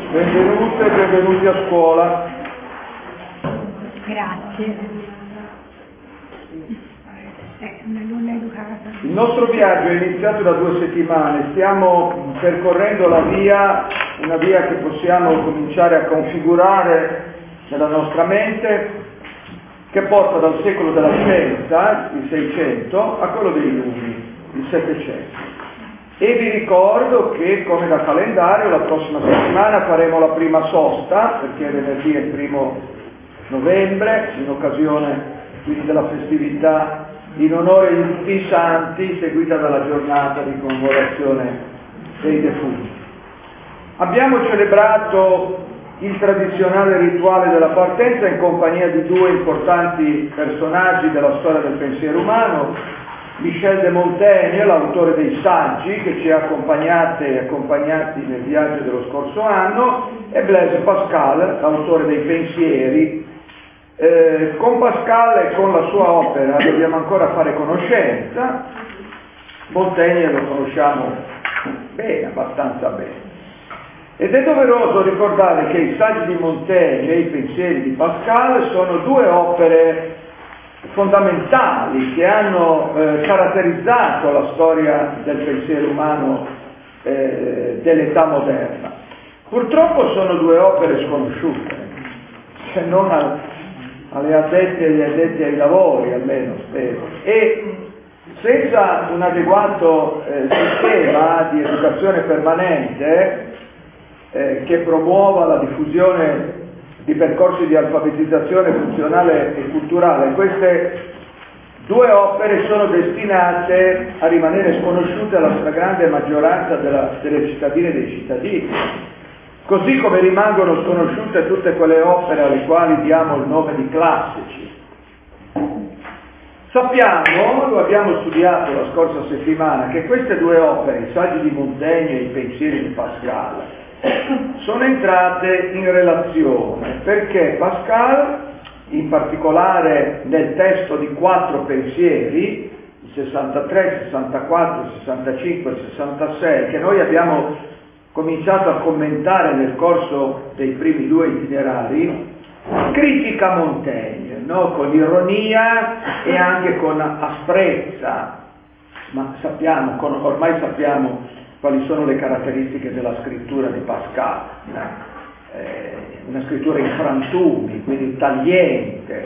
Benvenute e benvenuti a scuola. Grazie. Una donna educata. Il nostro viaggio è iniziato da 2 settimane, stiamo percorrendo una via che possiamo cominciare a configurare nella nostra mente, che porta dal secolo della scienza, il 600, a quello dei numeri, il 700. E vi ricordo che, come da calendario, la prossima settimana faremo la prima sosta, perché venerdì è il 1° novembre, in occasione quindi della festività in onore di tutti i santi, seguita dalla giornata di commemorazione dei defunti. Abbiamo celebrato il tradizionale rituale della partenza in compagnia di 2 importanti personaggi della storia del pensiero umano, Michel de Montaigne, l'autore dei saggi, che ci ha accompagnati nel viaggio dello scorso anno, e Blaise Pascal, l'autore dei pensieri. Con Pascal e con la sua opera dobbiamo ancora fare conoscenza. Montaigne lo conosciamo bene, abbastanza bene. Ed è doveroso ricordare che i saggi di Montaigne e i pensieri di Pascal sono 2 opere fondamentali che hanno caratterizzato la storia del pensiero umano dell'età moderna. Purtroppo sono 2 opere sconosciute, se non alle addette e agli addetti ai lavori, almeno spero, e senza un adeguato sistema di educazione permanente che promuova la diffusione di percorsi di alfabetizzazione funzionale e culturale, queste 2 opere sono destinate a rimanere sconosciute alla stragrande maggioranza delle cittadine e dei cittadini, così come rimangono sconosciute tutte quelle opere alle quali diamo il nome di classici. Sappiamo, lo abbiamo studiato la scorsa settimana, che queste 2 opere, i saggi di Montaigne e i pensieri di Pascal, sono entrate in relazione perché Pascal, in particolare nel testo di 4 pensieri, il 63, 64, 65 e 66, che noi abbiamo cominciato a commentare nel corso dei primi 2 itinerari, critica Montaigne, no? Con ironia e anche con asprezza, ma ormai sappiamo quali sono le caratteristiche della scrittura di Pascal, una scrittura in frantumi, quindi tagliente,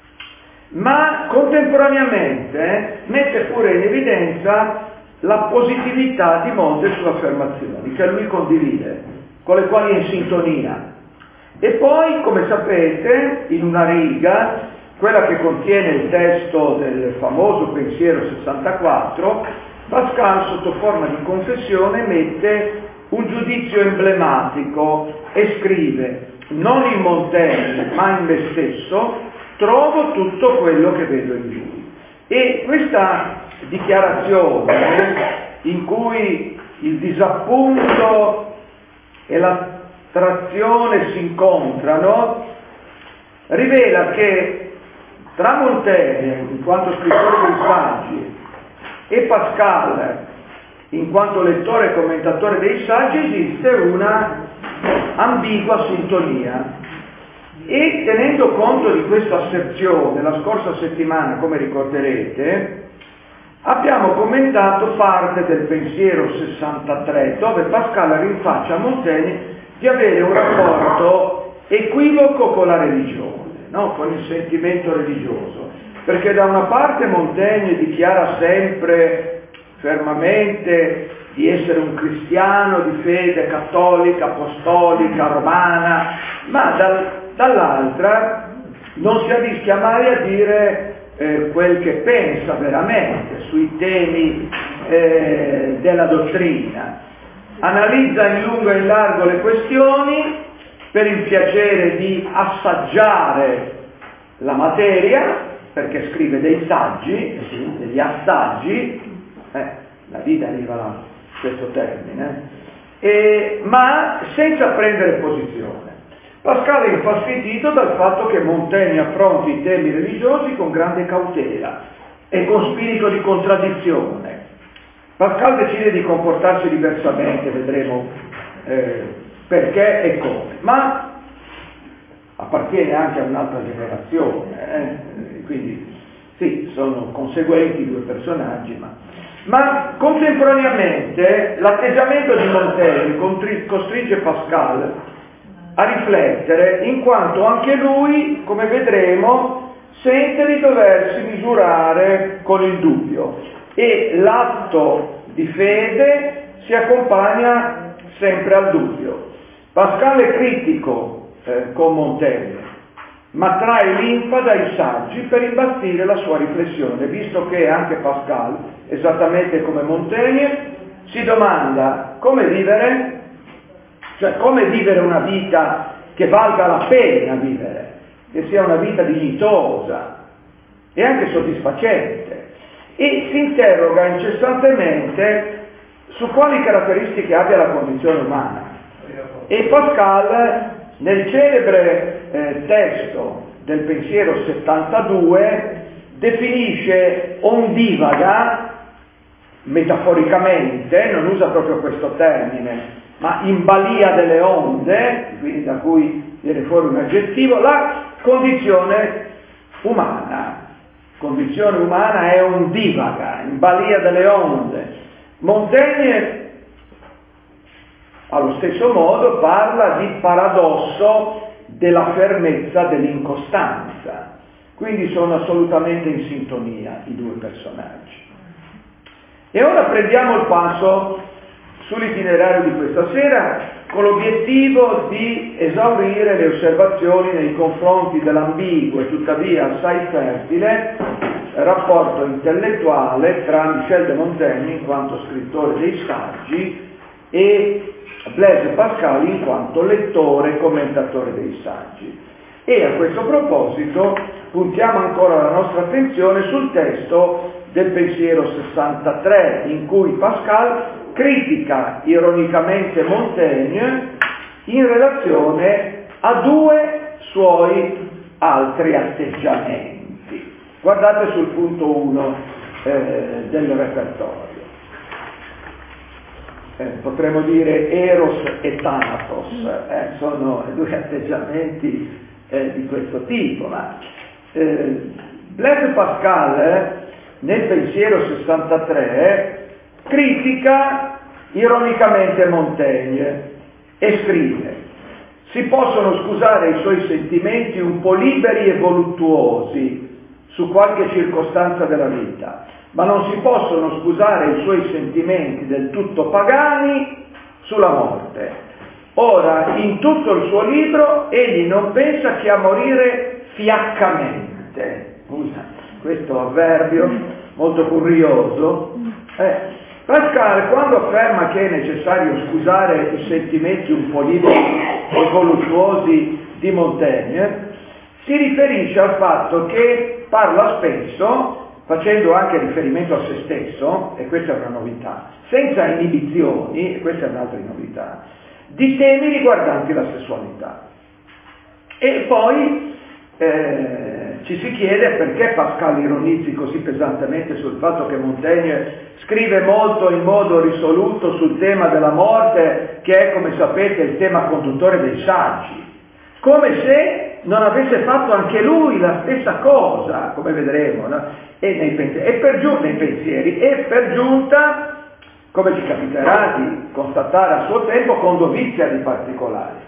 ma contemporaneamente mette pure in evidenza la positività di molte sue affermazioni, che lui condivide, con le quali è in sintonia. E poi, come sapete, in una riga, quella che contiene il testo del famoso pensiero 64, Pascal, sotto forma di confessione, mette un giudizio emblematico e scrive: non in Montaigne, ma in me stesso, trovo tutto quello che vedo in lui. E questa dichiarazione, in cui il disappunto e l'attrazione si incontrano, rivela che tra Montaigne, in quanto scrittore dei saggi, e Pascal, in quanto lettore e commentatore dei saggi, esiste una ambigua sintonia. E tenendo conto di questa asserzione, la scorsa settimana, come ricorderete, abbiamo commentato parte del pensiero 63, dove Pascal rinfaccia a Montaigne di avere un rapporto equivoco con la religione, no? Con il sentimento religioso. Perché da una parte Montaigne dichiara sempre fermamente di essere un cristiano di fede cattolica, apostolica, romana, ma dall'altra non si arrischia mai a dire quel che pensa veramente sui temi della dottrina. Analizza in lungo e in largo le questioni per il piacere di assaggiare la materia, perché scrive dei saggi, degli assaggi, la vita arriva da questo termine, ma senza prendere posizione. Pascal è infastidito dal fatto che Montaigne affronti i temi religiosi con grande cautela e con spirito di contraddizione. Pascal decide di comportarsi diversamente, vedremo perché e come, ma appartiene anche a un'altra generazione, quindi sì, sono conseguenti i due personaggi, ma contemporaneamente l'atteggiamento di Montaigne costringe Pascal a riflettere, in quanto anche lui, come vedremo, sente di doversi misurare con il dubbio, e l'atto di fede si accompagna sempre al dubbio. Pascal è critico con Montaigne, ma trae linfa dai saggi per imbastire la sua riflessione, visto che anche Pascal, esattamente come Montaigne, si domanda come vivere, cioè come vivere una vita che valga la pena vivere, che sia una vita dignitosa e anche soddisfacente, e si interroga incessantemente su quali caratteristiche abbia la condizione umana. E Pascal, nel celebre testo del pensiero 72, definisce ondivaga, metaforicamente, non usa proprio questo termine, ma in balia delle onde, quindi da cui viene fuori un aggettivo, la condizione umana. Condizione umana è ondivaga, in balia delle onde. Montaigne allo stesso modo parla di paradosso della fermezza dell'incostanza, quindi sono assolutamente in sintonia i due personaggi. E ora prendiamo il passo sull'itinerario di questa sera con l'obiettivo di esaurire le osservazioni nei confronti dell'ambiguo e tuttavia assai fertile rapporto intellettuale tra Michel de Montaigne in quanto scrittore dei saggi e Blaise Pascal in quanto lettore e commentatore dei saggi. E a questo proposito puntiamo ancora la nostra attenzione sul testo del pensiero 63, in cui Pascal critica ironicamente Montaigne in relazione a due suoi altri atteggiamenti. Guardate sul punto 1 del repertorio. Potremmo dire Eros e Thanatos, sono due atteggiamenti di questo tipo, ma Blaise Pascal nel pensiero 63 critica ironicamente Montaigne e scrive: si possono scusare i suoi sentimenti un po' liberi e voluttuosi su qualche circostanza della vita, ma non si possono scusare i suoi sentimenti del tutto pagani sulla morte. Ora, in tutto il suo libro, egli non pensa che a morire fiaccamente. Questo avverbio molto curioso. Pascal, quando afferma che è necessario scusare i sentimenti un po' liberi e voluttuosi di Montaigne, si riferisce al fatto che parla spesso, facendo anche riferimento a se stesso, e questa è una novità, senza inibizioni, e questa è un'altra novità, di temi riguardanti la sessualità. E poi ci si chiede perché Pascal ironizzi così pesantemente sul fatto che Montaigne scrive molto in modo risoluto sul tema della morte, che è, come sapete, il tema conduttore dei saggi, come se non avesse fatto anche lui la stessa cosa, come vedremo, no? Nei pensieri, e per giunta, come ci capiterà di constatare a suo tempo, con dovizia di particolari.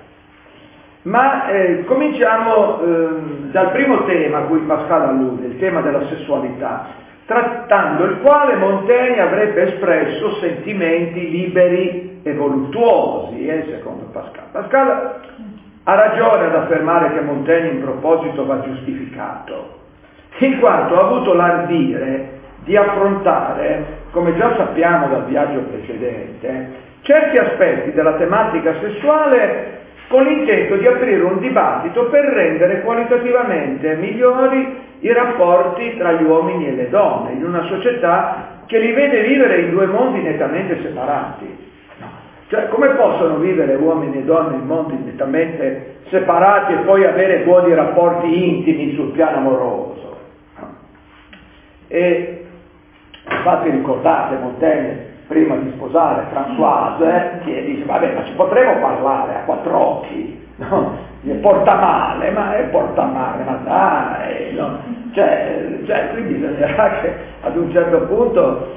Ma cominciamo dal primo tema a cui Pascal allude, il tema della sessualità, trattando il quale Montaigne avrebbe espresso sentimenti liberi e voluttuosi, secondo Pascal. Pascal ha ragione ad affermare che Montaigne in proposito va giustificato, in quanto ha avuto l'ardire di affrontare, come già sappiamo dal viaggio precedente, certi aspetti della tematica sessuale con l'intento di aprire un dibattito per rendere qualitativamente migliori i rapporti tra gli uomini e le donne, in una società che li vede vivere in due mondi nettamente separati. Cioè, come possono vivere uomini e donne in mondi nettamente separati e poi avere buoni rapporti intimi sul piano amoroso? E infatti ricordate, Montaigne prima di sposare Françoise, che dice, vabbè, ma ci potremo parlare a quattro occhi, no? Porta male, ma dai, no? Cioè, qui bisognerà che ad un certo punto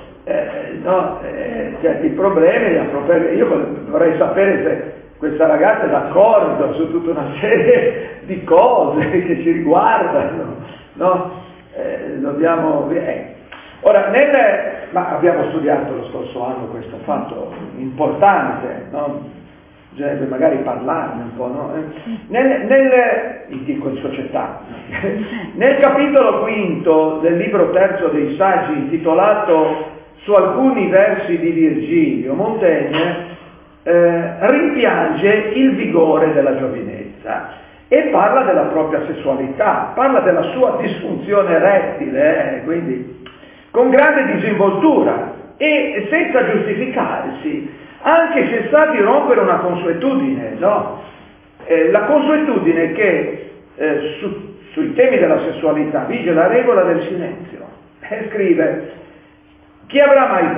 certi problemi, io vorrei sapere se questa ragazza è d'accordo su tutta una serie di cose che ci riguardano, no? Dobbiamo... Ora, ma abbiamo studiato lo scorso anno questo fatto importante, no? Bisognerebbe magari parlarne un po', no? Dico in società, nel capitolo quinto del libro terzo dei Saggi, intitolato Su alcuni versi di Virgilio, Montaigne rimpiange il vigore della giovinezza e parla della propria sessualità, parla della sua disfunzione erettile, quindi con grande disinvoltura e senza giustificarsi, anche se sta di rompere una consuetudine, no? La consuetudine che sui temi della sessualità vige la regola del silenzio. Scrive: chi avrà mai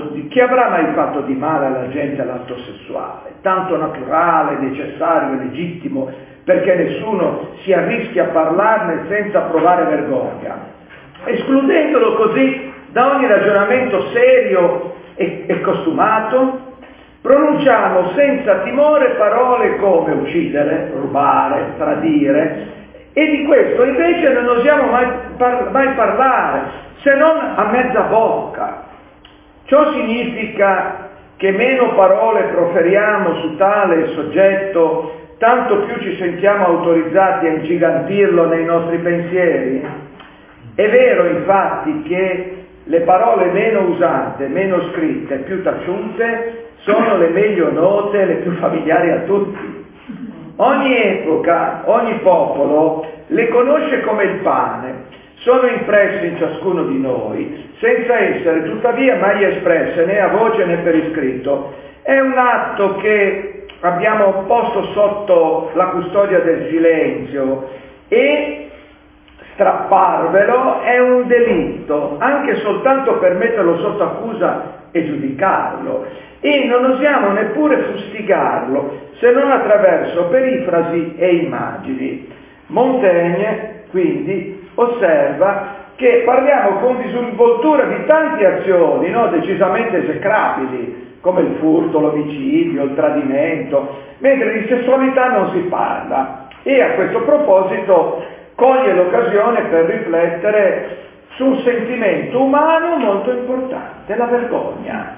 fatto di male alla gente all'atto sessuale, tanto naturale, necessario e legittimo, perché nessuno si arrischia a parlarne senza provare vergogna, escludendolo così da ogni ragionamento serio e costumato? Pronunciamo senza timore parole come uccidere, rubare, tradire, e di questo invece non osiamo mai parlare, se non a mezza bocca. Ciò significa che meno parole proferiamo su tale soggetto, tanto più ci sentiamo autorizzati a ingigantirlo nei nostri pensieri? È vero infatti che le parole meno usate, meno scritte, più taciute, sono le meglio note, le più familiari a tutti. Ogni epoca, ogni popolo le conosce come il pane, sono impresse in ciascuno di noi, senza essere tuttavia mai espresse né a voce né per iscritto. È un atto che abbiamo posto sotto la custodia del silenzio e strapparvelo è un delitto, anche soltanto per metterlo sotto accusa e giudicarlo, e non osiamo neppure fustigarlo, se non attraverso perifrasi e immagini. Montaigne, quindi, osserva che parliamo con disinvoltura di tante azioni, no, decisamente esecrabili, come il furto, l'omicidio, il tradimento, mentre di sessualità non si parla. E a questo proposito coglie l'occasione per riflettere su un sentimento umano molto importante, la vergogna.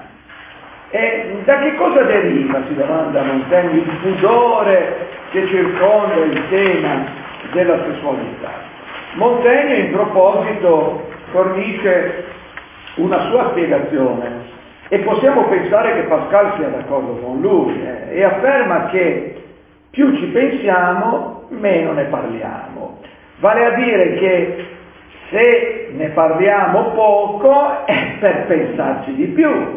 E da che cosa deriva, si domanda Montaigne, il pudore che circonda il tema della sessualità? Montaigne in proposito fornisce una sua spiegazione e possiamo pensare che Pascal sia d'accordo con lui e afferma che più ci pensiamo, meno ne parliamo. Vale a dire che se ne parliamo poco è per pensarci di più.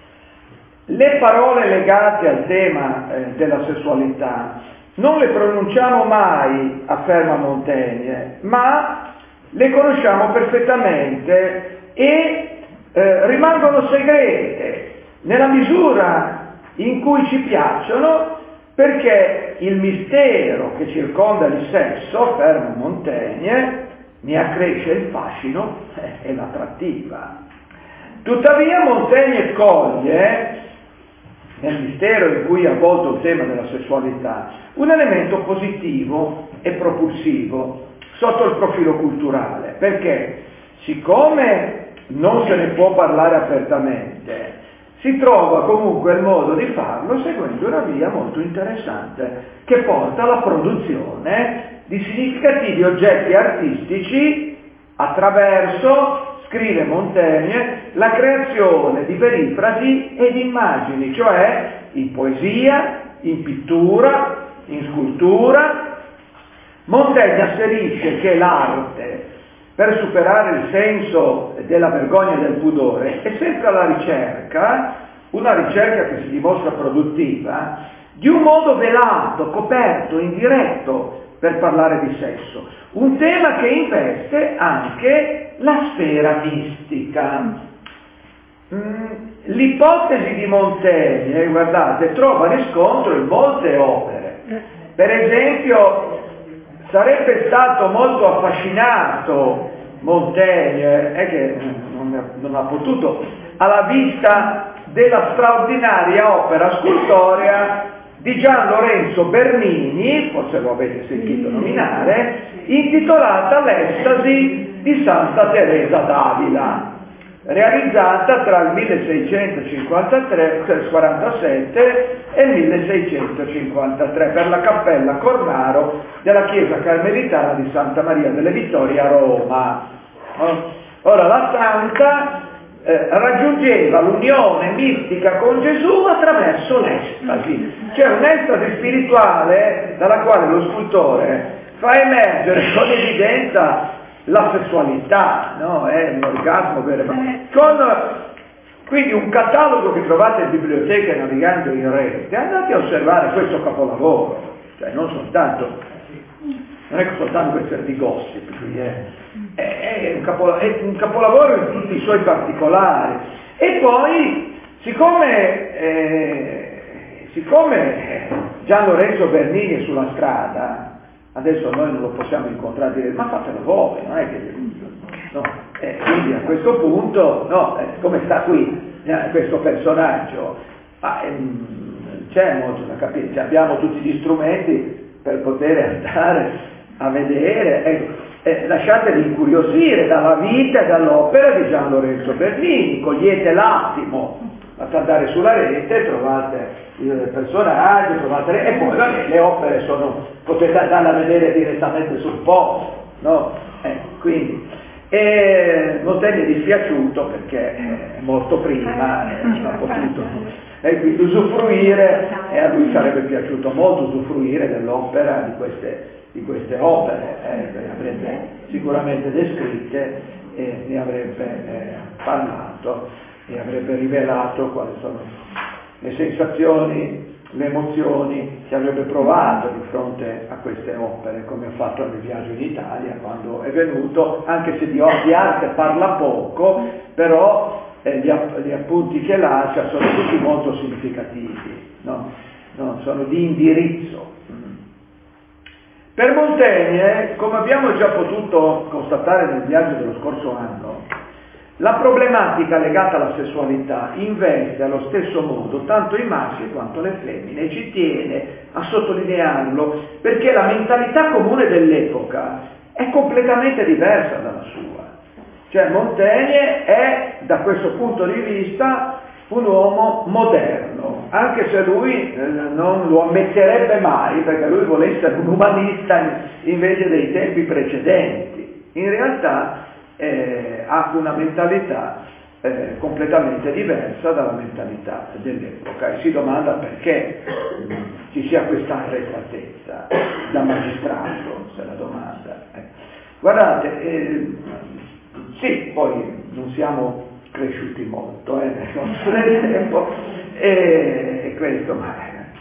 Le parole legate al tema della sessualità non le pronunciamo mai, afferma Montaigne, ma le conosciamo perfettamente e rimangono segrete nella misura in cui ci piacciono, perché il mistero che circonda il sesso, afferma Montaigne, ne accresce il fascino e l'attrattiva. Tuttavia Montaigne coglie nel mistero in cui è avvolto il tema della sessualità un elemento positivo e propulsivo sotto il profilo culturale, perché siccome non se ne può parlare apertamente, si trova comunque il modo di farlo seguendo una via molto interessante che porta alla produzione di significativi oggetti artistici attraverso, scrive Montaigne, la creazione di perifrasi e di immagini, cioè in poesia, in pittura, in scultura. Montaigne asserisce che l'arte, per superare il senso della vergogna e del pudore, è sempre alla ricerca, una ricerca che si dimostra produttiva, di un modo velato, coperto, indiretto per parlare di sesso, un tema che investe anche la sfera mistica. l'ipotesi di Montaigne, guardate, trova riscontro in molte opere. Per esempio, sarebbe stato molto affascinato Montaigne, che non ha potuto, alla vista della straordinaria opera scultorea di Gian Lorenzo Bernini, forse lo avete sentito nominare, intitolata L'Estasi di Santa Teresa d'Avila, realizzata tra il 1647 e il 1653 per la Cappella Cornaro della chiesa carmelitana di Santa Maria delle Vittorie a Roma. Ora, la santa raggiungeva l'unione mistica con Gesù attraverso l'estasi, cioè un'estasi spirituale dalla quale lo scultore fa emergere con evidenza la sessualità, no? È un orgasmo vero, quindi un catalogo che trovate in biblioteca navigando in rete, andate a osservare questo capolavoro, cioè non è soltanto questione di gossip, è un capolavoro in tutti i suoi particolari. E poi, siccome Gian Lorenzo Bernini è sulla strada, adesso noi non lo possiamo incontrare e dire ma fatelo voi, non è che... No. Quindi a questo punto, come sta qui questo personaggio? C'è molto da capire, cioè, abbiamo tutti gli strumenti per poter andare a vedere, lasciatevi incuriosire dalla vita e dall'opera di Gian Lorenzo Bernini, cogliete l'attimo, basta andare sulla rete, trovate il personaggio, e poi le opere potete andare a vedere direttamente sul posto, no? Quindi Montaigne è dispiaciuto perché è morto prima, non ha potuto quindi usufruire, e a lui sarebbe piaciuto molto usufruire dell'opera di queste opere, le avrebbe sicuramente descritte e ne avrebbe parlato e avrebbe rivelato quali sono le sensazioni, le emozioni che avrebbe provato di fronte a queste opere, come ha fatto nel viaggio in Italia quando è venuto, anche se di arte parla poco, però gli appunti che lascia sono tutti molto significativi, no, sono di indirizzo. Per Montaigne, come abbiamo già potuto constatare nel viaggio dello scorso anno, la problematica legata alla sessualità investe allo stesso modo tanto i maschi quanto le femmine, e ci tiene a sottolinearlo perché la mentalità comune dell'epoca è completamente diversa dalla sua. Cioè Montaigne è, da questo punto di vista, un uomo moderno, anche se lui non lo ammetterebbe mai, perché lui vuole essere un umanista invece dei tempi precedenti. In realtà ha una mentalità completamente diversa dalla mentalità dell'epoca, e si domanda perché ci sia questa arretratezza da magistrato, se la domanda. Guardate, sì, poi non siamo cresciuti molto nel corso del tempo, e questo, ma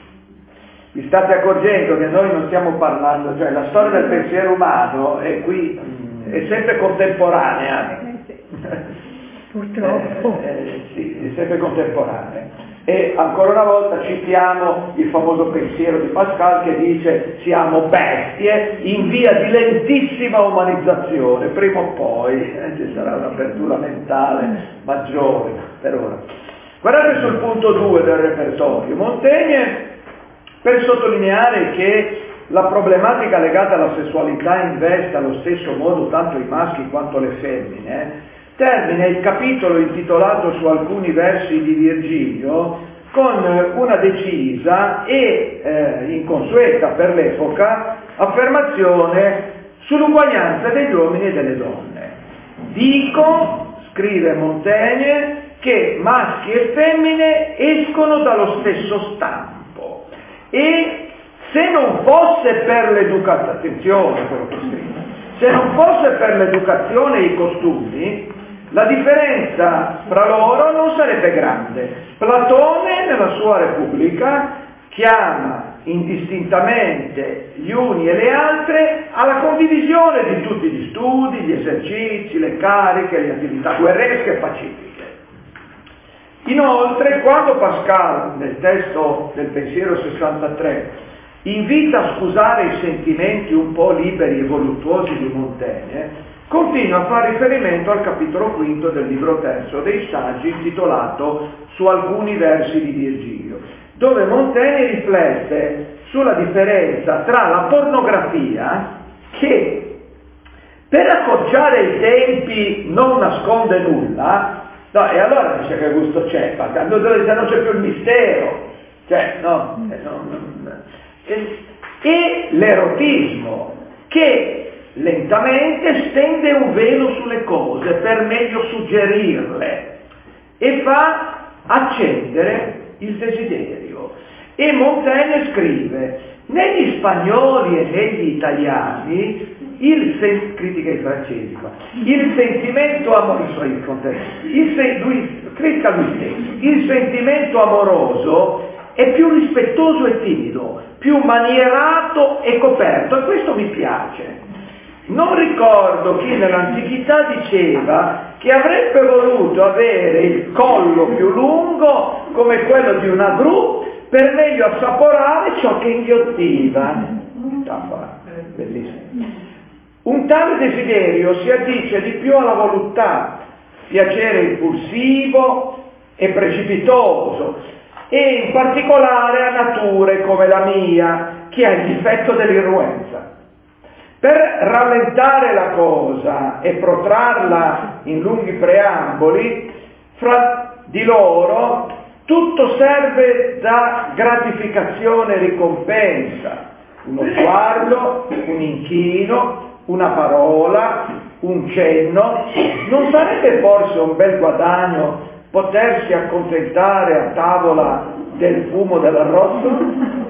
vi state accorgendo che noi non stiamo parlando, cioè la storia del pensiero umano è qui, è sempre contemporanea. Purtroppo. Sì, è sempre contemporanea. E ancora una volta citiamo il famoso pensiero di Pascal che dice siamo bestie in via di lentissima umanizzazione, prima o poi ci sarà un'apertura mentale maggiore, per ora. Guardate sul punto 2 del repertorio. Montaigne, per sottolineare che la problematica legata alla sessualità investe allo stesso modo tanto i maschi quanto le femmine, termina il capitolo intitolato su alcuni versi di Virgilio con una decisa e inconsueta per l'epoca affermazione sull'uguaglianza degli uomini e delle donne. Dico, scrive Montaigne, che maschi e femmine escono dallo stesso stampo, e se non fosse per l'educazione, attenzione a quello che scrive, se non fosse per l'educazione e i costumi, la differenza fra loro non sarebbe grande. Platone nella sua Repubblica chiama indistintamente gli uni e le altre alla condivisione di tutti gli studi, gli esercizi, le cariche, le attività guerresche e pacifiche. Inoltre, quando Pascal, nel testo del Pensiero 63, invita a scusare i sentimenti un po' liberi e voluttuosi di Montaigne, continua a fare riferimento al capitolo quinto del libro terzo dei Saggi, intitolato Su alcuni versi di Virgilio, dove Montaigne riflette sulla differenza tra la pornografia, che per accorciare i tempi non nasconde nulla, no, e allora dice che gusto c'è, quando non c'è più il mistero, cioè, no, e l'erotismo, che lentamente stende un velo sulle cose per meglio suggerirle e fa accendere il desiderio. E Montaigne scrive: negli spagnoli e negli italiani, critica i francesi, il sentimento amoroso, il sentimento amoroso è più rispettoso e timido, più manierato e coperto, e questo mi piace. Non ricordo chi nell'antichità diceva che avrebbe voluto avere il collo più lungo come quello di una gru per meglio assaporare ciò che inghiottiva. Bellissimo. Un tale desiderio si addice di più alla voluttà, piacere impulsivo e precipitoso, e in particolare a nature come la mia, che ha il difetto dell'irruenza. Per rallentare la cosa e protrarla in lunghi preamboli, fra di loro tutto serve da gratificazione e ricompensa. Uno sguardo, un inchino, una parola, un cenno. Non sarebbe forse un bel guadagno potersi accontentare a tavola del fumo dell'arrosto?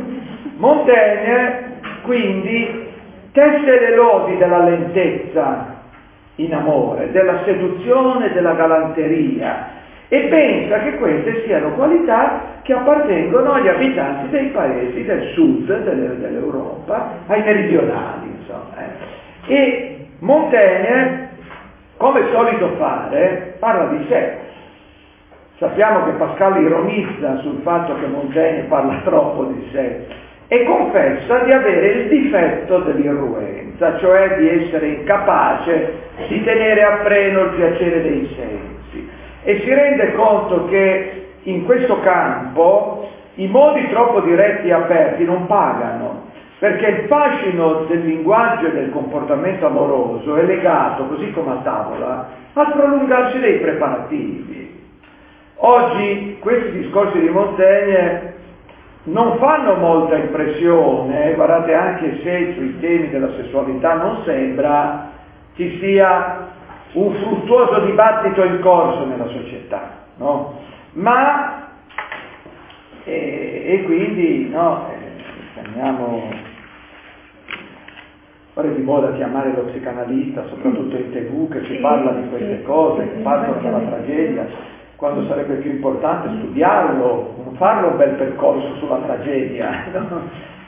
Montaigne, quindi, tesse le lodi della lentezza in amore, della seduzione, della galanteria, e pensa che queste siano qualità che appartengono agli abitanti dei paesi del sud dell'Europa, ai meridionali, insomma. E Montaigne, come è solito fare, parla di sé. Sappiamo che Pascal ironizza sul fatto che Montaigne parla troppo di sé e confessa di avere il difetto dell'irruenza, cioè di essere incapace di tenere a freno il piacere dei sensi, e si rende conto che in questo campo i modi troppo diretti e aperti non pagano, perché il fascino del linguaggio e del comportamento amoroso è legato, così come a tavola, al prolungarsi dei preparativi. Oggi questi discorsi di Montaigne non fanno molta impressione, guardate, anche se sui temi della sessualità non sembra ci sia un fruttuoso dibattito in corso nella società, no? Ma, e quindi, no, ora è di moda chiamare lo psicanalista, soprattutto in TV, che ci parla di queste cose, che partono dalla tragedia, quando sarebbe più importante studiarlo, farlo un bel percorso sulla tragedia, no?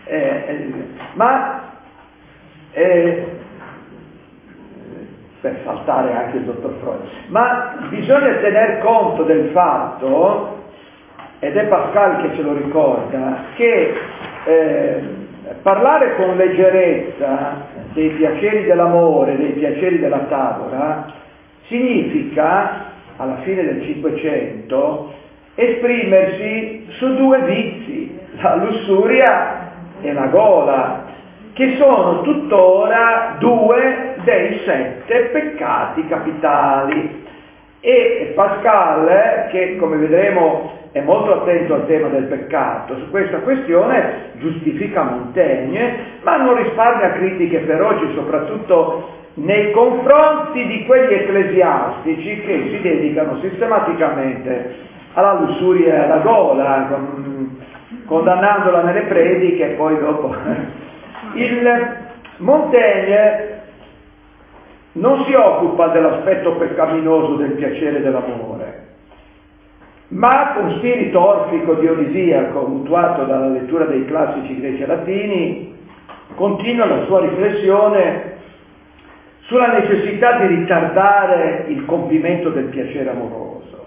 Per saltare anche il dottor Freud, ma bisogna tener conto del fatto, ed è Pascal che ce lo ricorda, che parlare con leggerezza dei piaceri dell'amore, dei piaceri della tavola, significa, alla fine del Cinquecento, esprimersi su due vizi, la lussuria e la gola, che sono tuttora due dei 7 peccati capitali. E Pascal, che come vedremo è molto attento al tema del peccato, su questa questione giustifica Montaigne, ma non risparmia critiche feroci, soprattutto nei confronti di quegli ecclesiastici che si dedicano sistematicamente alla lussuria e alla gola, condannandola nelle prediche e poi dopo. Il Montaigne non si occupa dell'aspetto peccaminoso del piacere dell'amore, ma con spirito orfico dionisiaco, mutuato dalla lettura dei classici greci e latini, continua la sua riflessione sulla necessità di ritardare il compimento del piacere amoroso.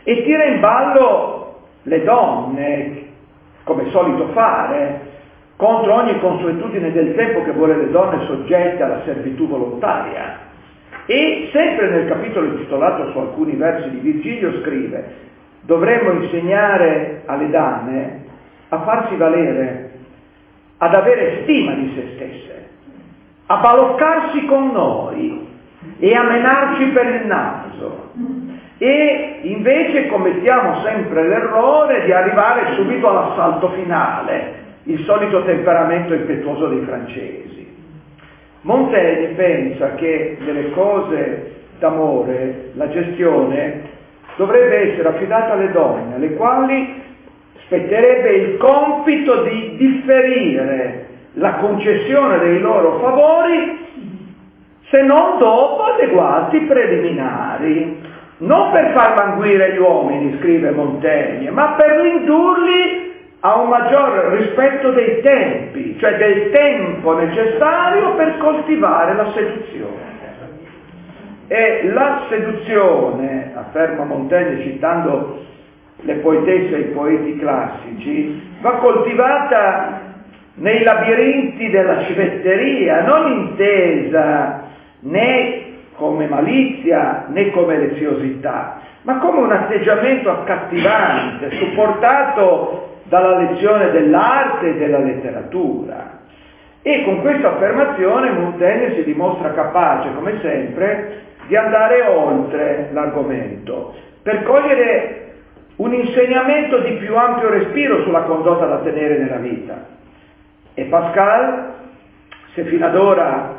e tira in ballo le donne, come è solito fare, contro ogni consuetudine del tempo che vuole le donne soggette alla servitù volontaria. E sempre nel capitolo intitolato su alcuni versi di Virgilio scrive: dovremmo insegnare alle dame a farsi valere, ad avere stima di se stesse, a baloccarsi con noi e a menarci per il naso. E invece commettiamo sempre l'errore di arrivare subito all'assalto finale, il solito temperamento impetuoso dei francesi. Montaigne pensa che delle cose d'amore la gestione dovrebbe essere affidata alle donne, alle quali spetterebbe il compito di differire la concessione dei loro favori, se non dopo adeguati preliminari, non per far languire gli uomini, scrive Montaigne, ma per indurli a un maggior rispetto dei tempi, cioè del tempo necessario per coltivare la seduzione. E la seduzione, afferma Montaigne citando le poetesse e i poeti classici, va coltivata nei labirinti della civetteria, non intesa né come malizia né come leziosità, ma come un atteggiamento accattivante, supportato dalla lezione dell'arte e della letteratura. E con questa affermazione Montaigne si dimostra capace, come sempre, di andare oltre l'argomento, per cogliere un insegnamento di più ampio respiro sulla condotta da tenere nella vita. E Pascal, se fino ad ora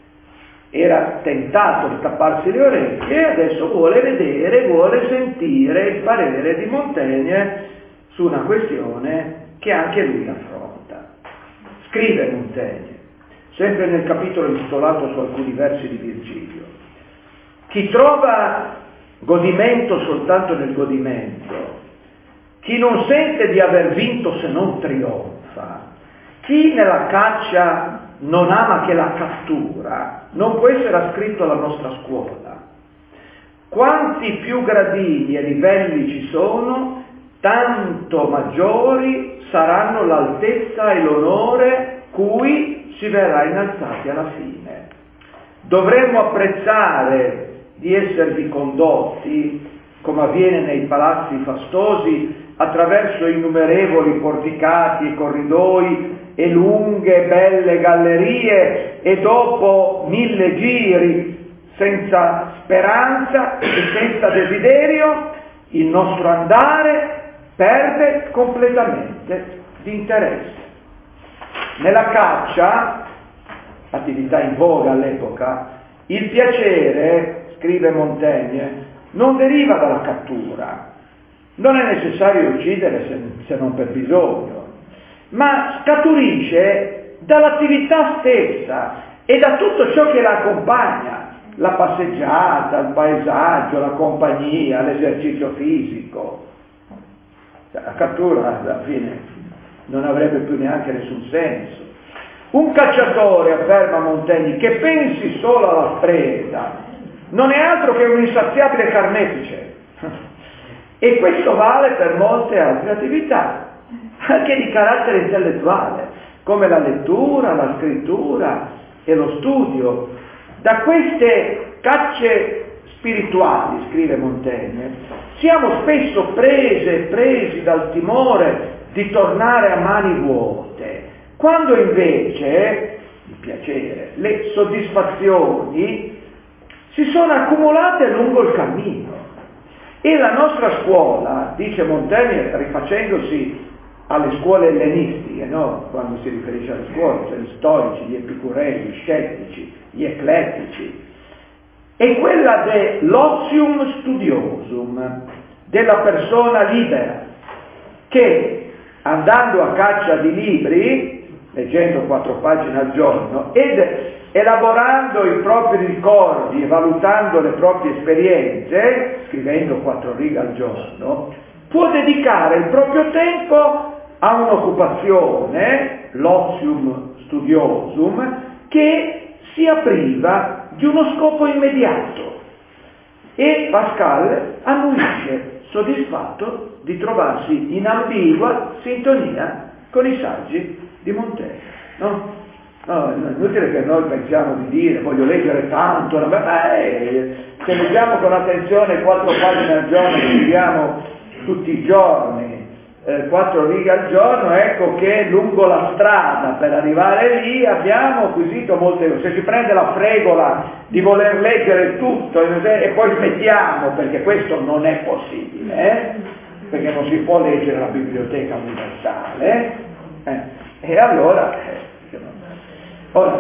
era tentato di tapparsi le orecchie, adesso vuole vedere, vuole sentire il parere di Montaigne su una questione che anche lui affronta. Scrive Montaigne, sempre nel capitolo intitolato su alcuni versi di Virgilio: chi trova godimento soltanto nel godimento, chi non sente di aver vinto se non trionfa, chi nella caccia non ama che la cattura, non può essere ascritto alla nostra scuola. Quanti più gradini e livelli ci sono, tanto maggiori saranno l'altezza e l'onore cui si verrà innalzati alla fine. Dovremmo apprezzare di esservi condotti, come avviene nei palazzi fastosi, attraverso innumerevoli porticati e corridoi e lunghe belle gallerie, e dopo 1000 giri senza speranza e senza desiderio il nostro andare perde completamente di interesse. Nella caccia, attività in voga all'epoca, il piacere, scrive Montaigne, non deriva dalla cattura, non è necessario uccidere se non per bisogno, ma scaturisce dall'attività stessa e da tutto ciò che la accompagna, la passeggiata, il paesaggio, la compagnia, l'esercizio fisico. La cattura alla fine non avrebbe più neanche nessun senso. Un cacciatore, afferma Montaigne, che pensi solo alla preda non è altro che un insaziabile carnefice. E questo vale per molte altre attività, anche di carattere intellettuale, come la lettura, la scrittura e lo studio. Da queste cacce spirituali, scrive Montaigne, siamo spesso presi dal timore di tornare a mani vuote, quando invece il piacere, le soddisfazioni si sono accumulate lungo il cammino. E la nostra scuola, dice Montaigne rifacendosi alle scuole ellenistiche, no? Quando si riferisce alle scuole, cioè gli storici, gli epicurei, gli scettici, gli eclettici, è quella dell'otium studiosum, della persona libera, che andando a caccia di libri, leggendo 4 pagine al giorno, ed elaborando i propri ricordi e valutando le proprie esperienze, scrivendo 4 righe al giorno, può dedicare il proprio tempo a un'occupazione, l'otium studiosum, che sia priva di uno scopo immediato. E Pascal annuisce soddisfatto di trovarsi in ambigua sintonia con i saggi di Montaigne, no? No, è inutile che noi pensiamo di dire voglio leggere tanto, se leggiamo con attenzione 4 pagine al giorno, scriviamo tutti i giorni, 4 righe al giorno, ecco che lungo la strada per arrivare lì abbiamo acquisito molte cose. Se si prende la fregola di voler leggere tutto e poi smettiamo, perché questo non è possibile, perché non si può leggere la biblioteca universale, e allora... Ora,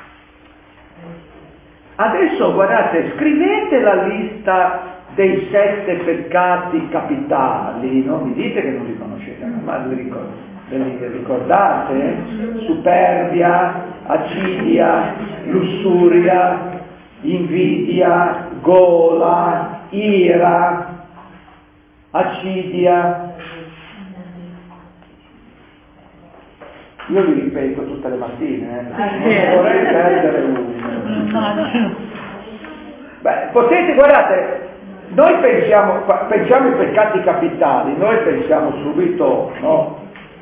adesso guardate, scrivete la lista dei 7 peccati capitali, non mi dite che non li conoscete, ma ve li ricordate? Superbia, acidia, lussuria, invidia, gola, ira, acidia. Io vi ripeto tutte le mattine, non vorrei perdere uno. Beh, potete, guardate, noi pensiamo ai peccati capitali, noi pensiamo subito, no,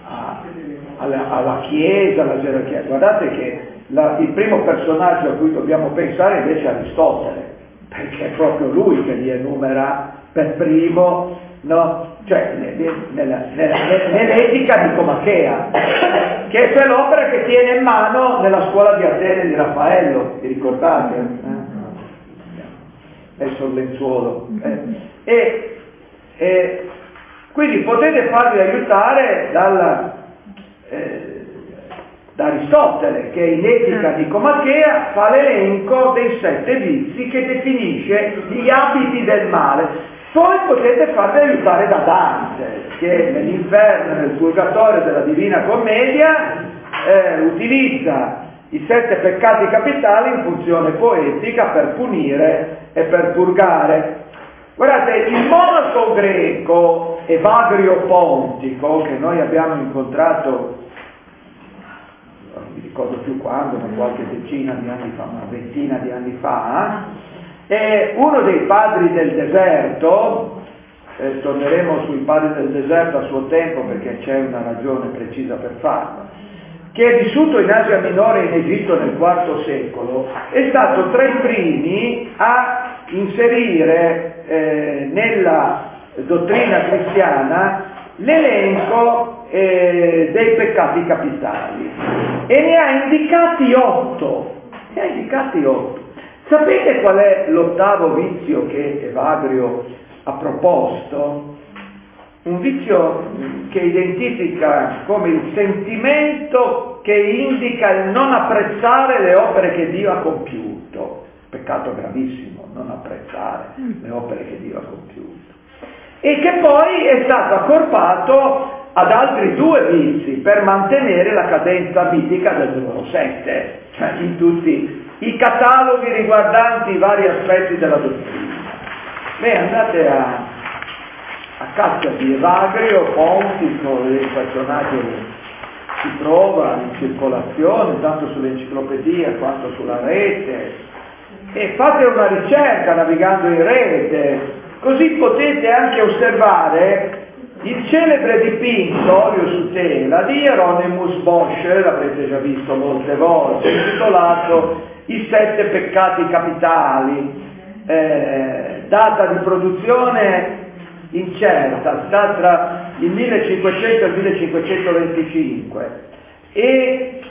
alla Chiesa, alla gerarchia. Guardate che il primo personaggio a cui dobbiamo pensare invece è Aristotele, perché è proprio lui che li enumera per primo, no? Cioè nell'etica Nicomachea, che è l'opera che tiene in mano nella scuola di Atene di Raffaello, vi ricordate? Messo il lenzuolo. Quindi potete farvi aiutare da Aristotele, che in etica Nicomachea fa l'elenco dei 7 vizi che definisce gli abiti del male. Poi potete farvi aiutare da Dante, che nell'inferno e nel purgatorio della Divina Commedia utilizza i 7 peccati capitali in funzione poetica per punire e per purgare. Guardate, il monaco greco Evagrio Pontico, che noi abbiamo incontrato, non mi ricordo più quando, ma qualche decina di anni fa, una ventina di anni fa, è uno dei padri del deserto, torneremo sui padri del deserto a suo tempo perché c'è una ragione precisa per farlo, che è vissuto in Asia Minore e in Egitto nel IV secolo, è stato tra i primi a inserire nella dottrina cristiana l'elenco dei peccati capitali e ne ha indicati 8. Sapete qual è l'8° vizio che Evagrio ha proposto? Un vizio che identifica come il sentimento che indica il non apprezzare le opere che Dio ha compiuto. Peccato gravissimo, non apprezzare le opere che Dio ha compiuto. E che poi è stato accorpato ad altri 2 vizi per mantenere la cadenza mitica del numero 7, cioè in tutti i cataloghi riguardanti i vari aspetti della dottrina. Andate a caccia di Evagrio Pontico, il personaggio si trova in circolazione tanto sull'enciclopedia quanto sulla rete, e fate una ricerca navigando in rete, così potete anche osservare il celebre dipinto olio su tela di Hieronymus Bosch, l'avrete già visto molte volte, intitolato I 7 peccati capitali, data di produzione incerta, sta tra il 1500 e il 1525 e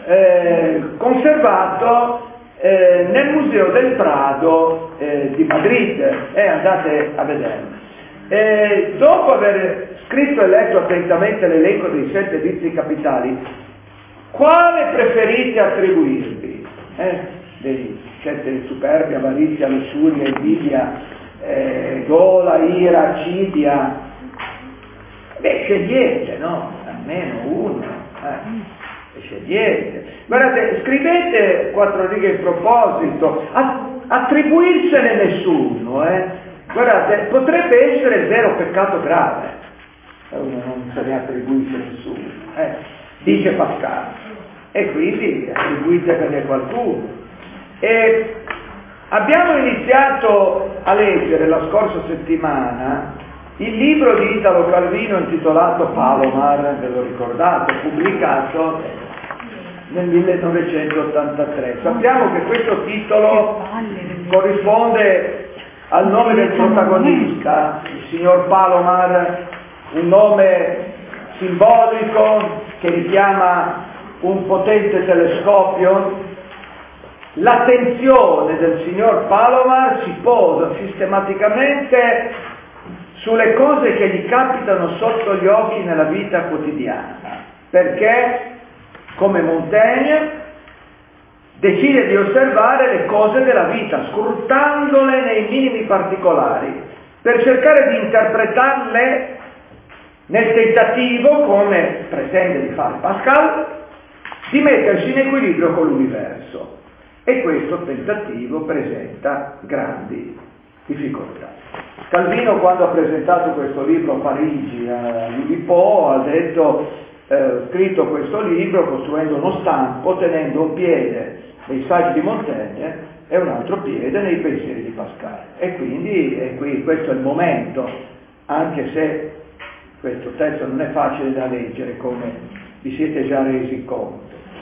conservato nel Museo del Prado di Madrid, andate a vederlo. Dopo aver scritto e letto attentamente l'elenco dei 7 vizi capitali, quale preferite attribuirvi? Dei 7: superbia, avarizia, lussuria, invidia, gola, ira, acidia. Scegliete, no? Almeno uno. Scegliete. Guardate, scrivete 4 righe in proposito, attribuirsene nessuno, Guardate, potrebbe essere 0 peccato grave, uno non se ne attribuisce nessuno, dice Pascal, e quindi attribuitevene qualcuno. E abbiamo iniziato a leggere la scorsa settimana Il libro di Italo Calvino intitolato Palomar, ve lo ricordate, pubblicato nel 1983. Sappiamo che questo titolo corrisponde al nome del protagonista, il signor Palomar, un nome simbolico che richiama un potente telescopio. L'attenzione del signor Palomar si posa sistematicamente sulle cose che gli capitano sotto gli occhi nella vita quotidiana, perché, come Montaigne, decide di osservare le cose della vita, scrutandole nei minimi particolari, per cercare di interpretarle nel tentativo, come pretende di fare Pascal, di mettersi in equilibrio con l'universo. E questo tentativo presenta grandi difficoltà. Calvino, quando ha presentato questo libro a Parigi, a L'Oulipo, ha detto, scritto questo libro costruendo uno stampo, tenendo un piede nei saggi di Montaigne e un altro piede nei pensieri di Pascal. E quindi questo è il momento, anche se questo testo non è facile da leggere, come vi siete già resi conto.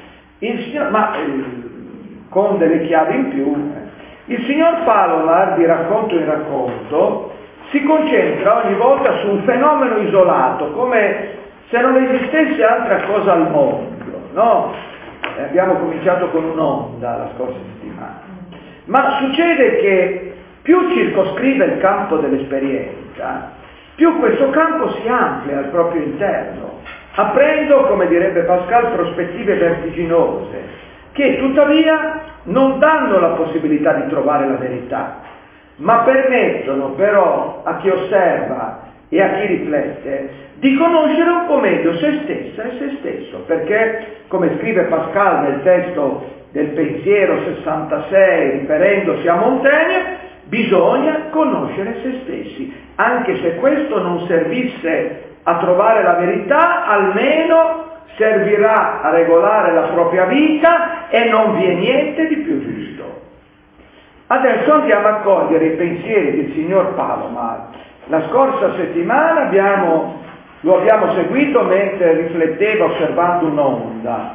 Con delle chiavi in più, il signor Palomar, di racconto in racconto, si concentra ogni volta su un fenomeno isolato, come se non esistesse altra cosa al mondo, no? Abbiamo cominciato con un'onda la scorsa settimana. Ma succede che più circoscrive il campo dell'esperienza, più questo campo si amplia al proprio interno, aprendo, come direbbe Pascal, prospettive vertiginose, che tuttavia non danno la possibilità di trovare la verità, ma permettono però a chi osserva e a chi riflette di conoscere un po' meglio se stessa e se stesso, perché, come scrive Pascal nel testo del Pensiero 66, riferendosi a Montaigne, bisogna conoscere se stessi, anche se questo non servisse a trovare la verità, almeno servirà a regolare la propria vita e non vi è niente di più giusto. Adesso andiamo a cogliere i pensieri del signor Palomar. La scorsa settimana lo abbiamo seguito mentre rifletteva osservando un'onda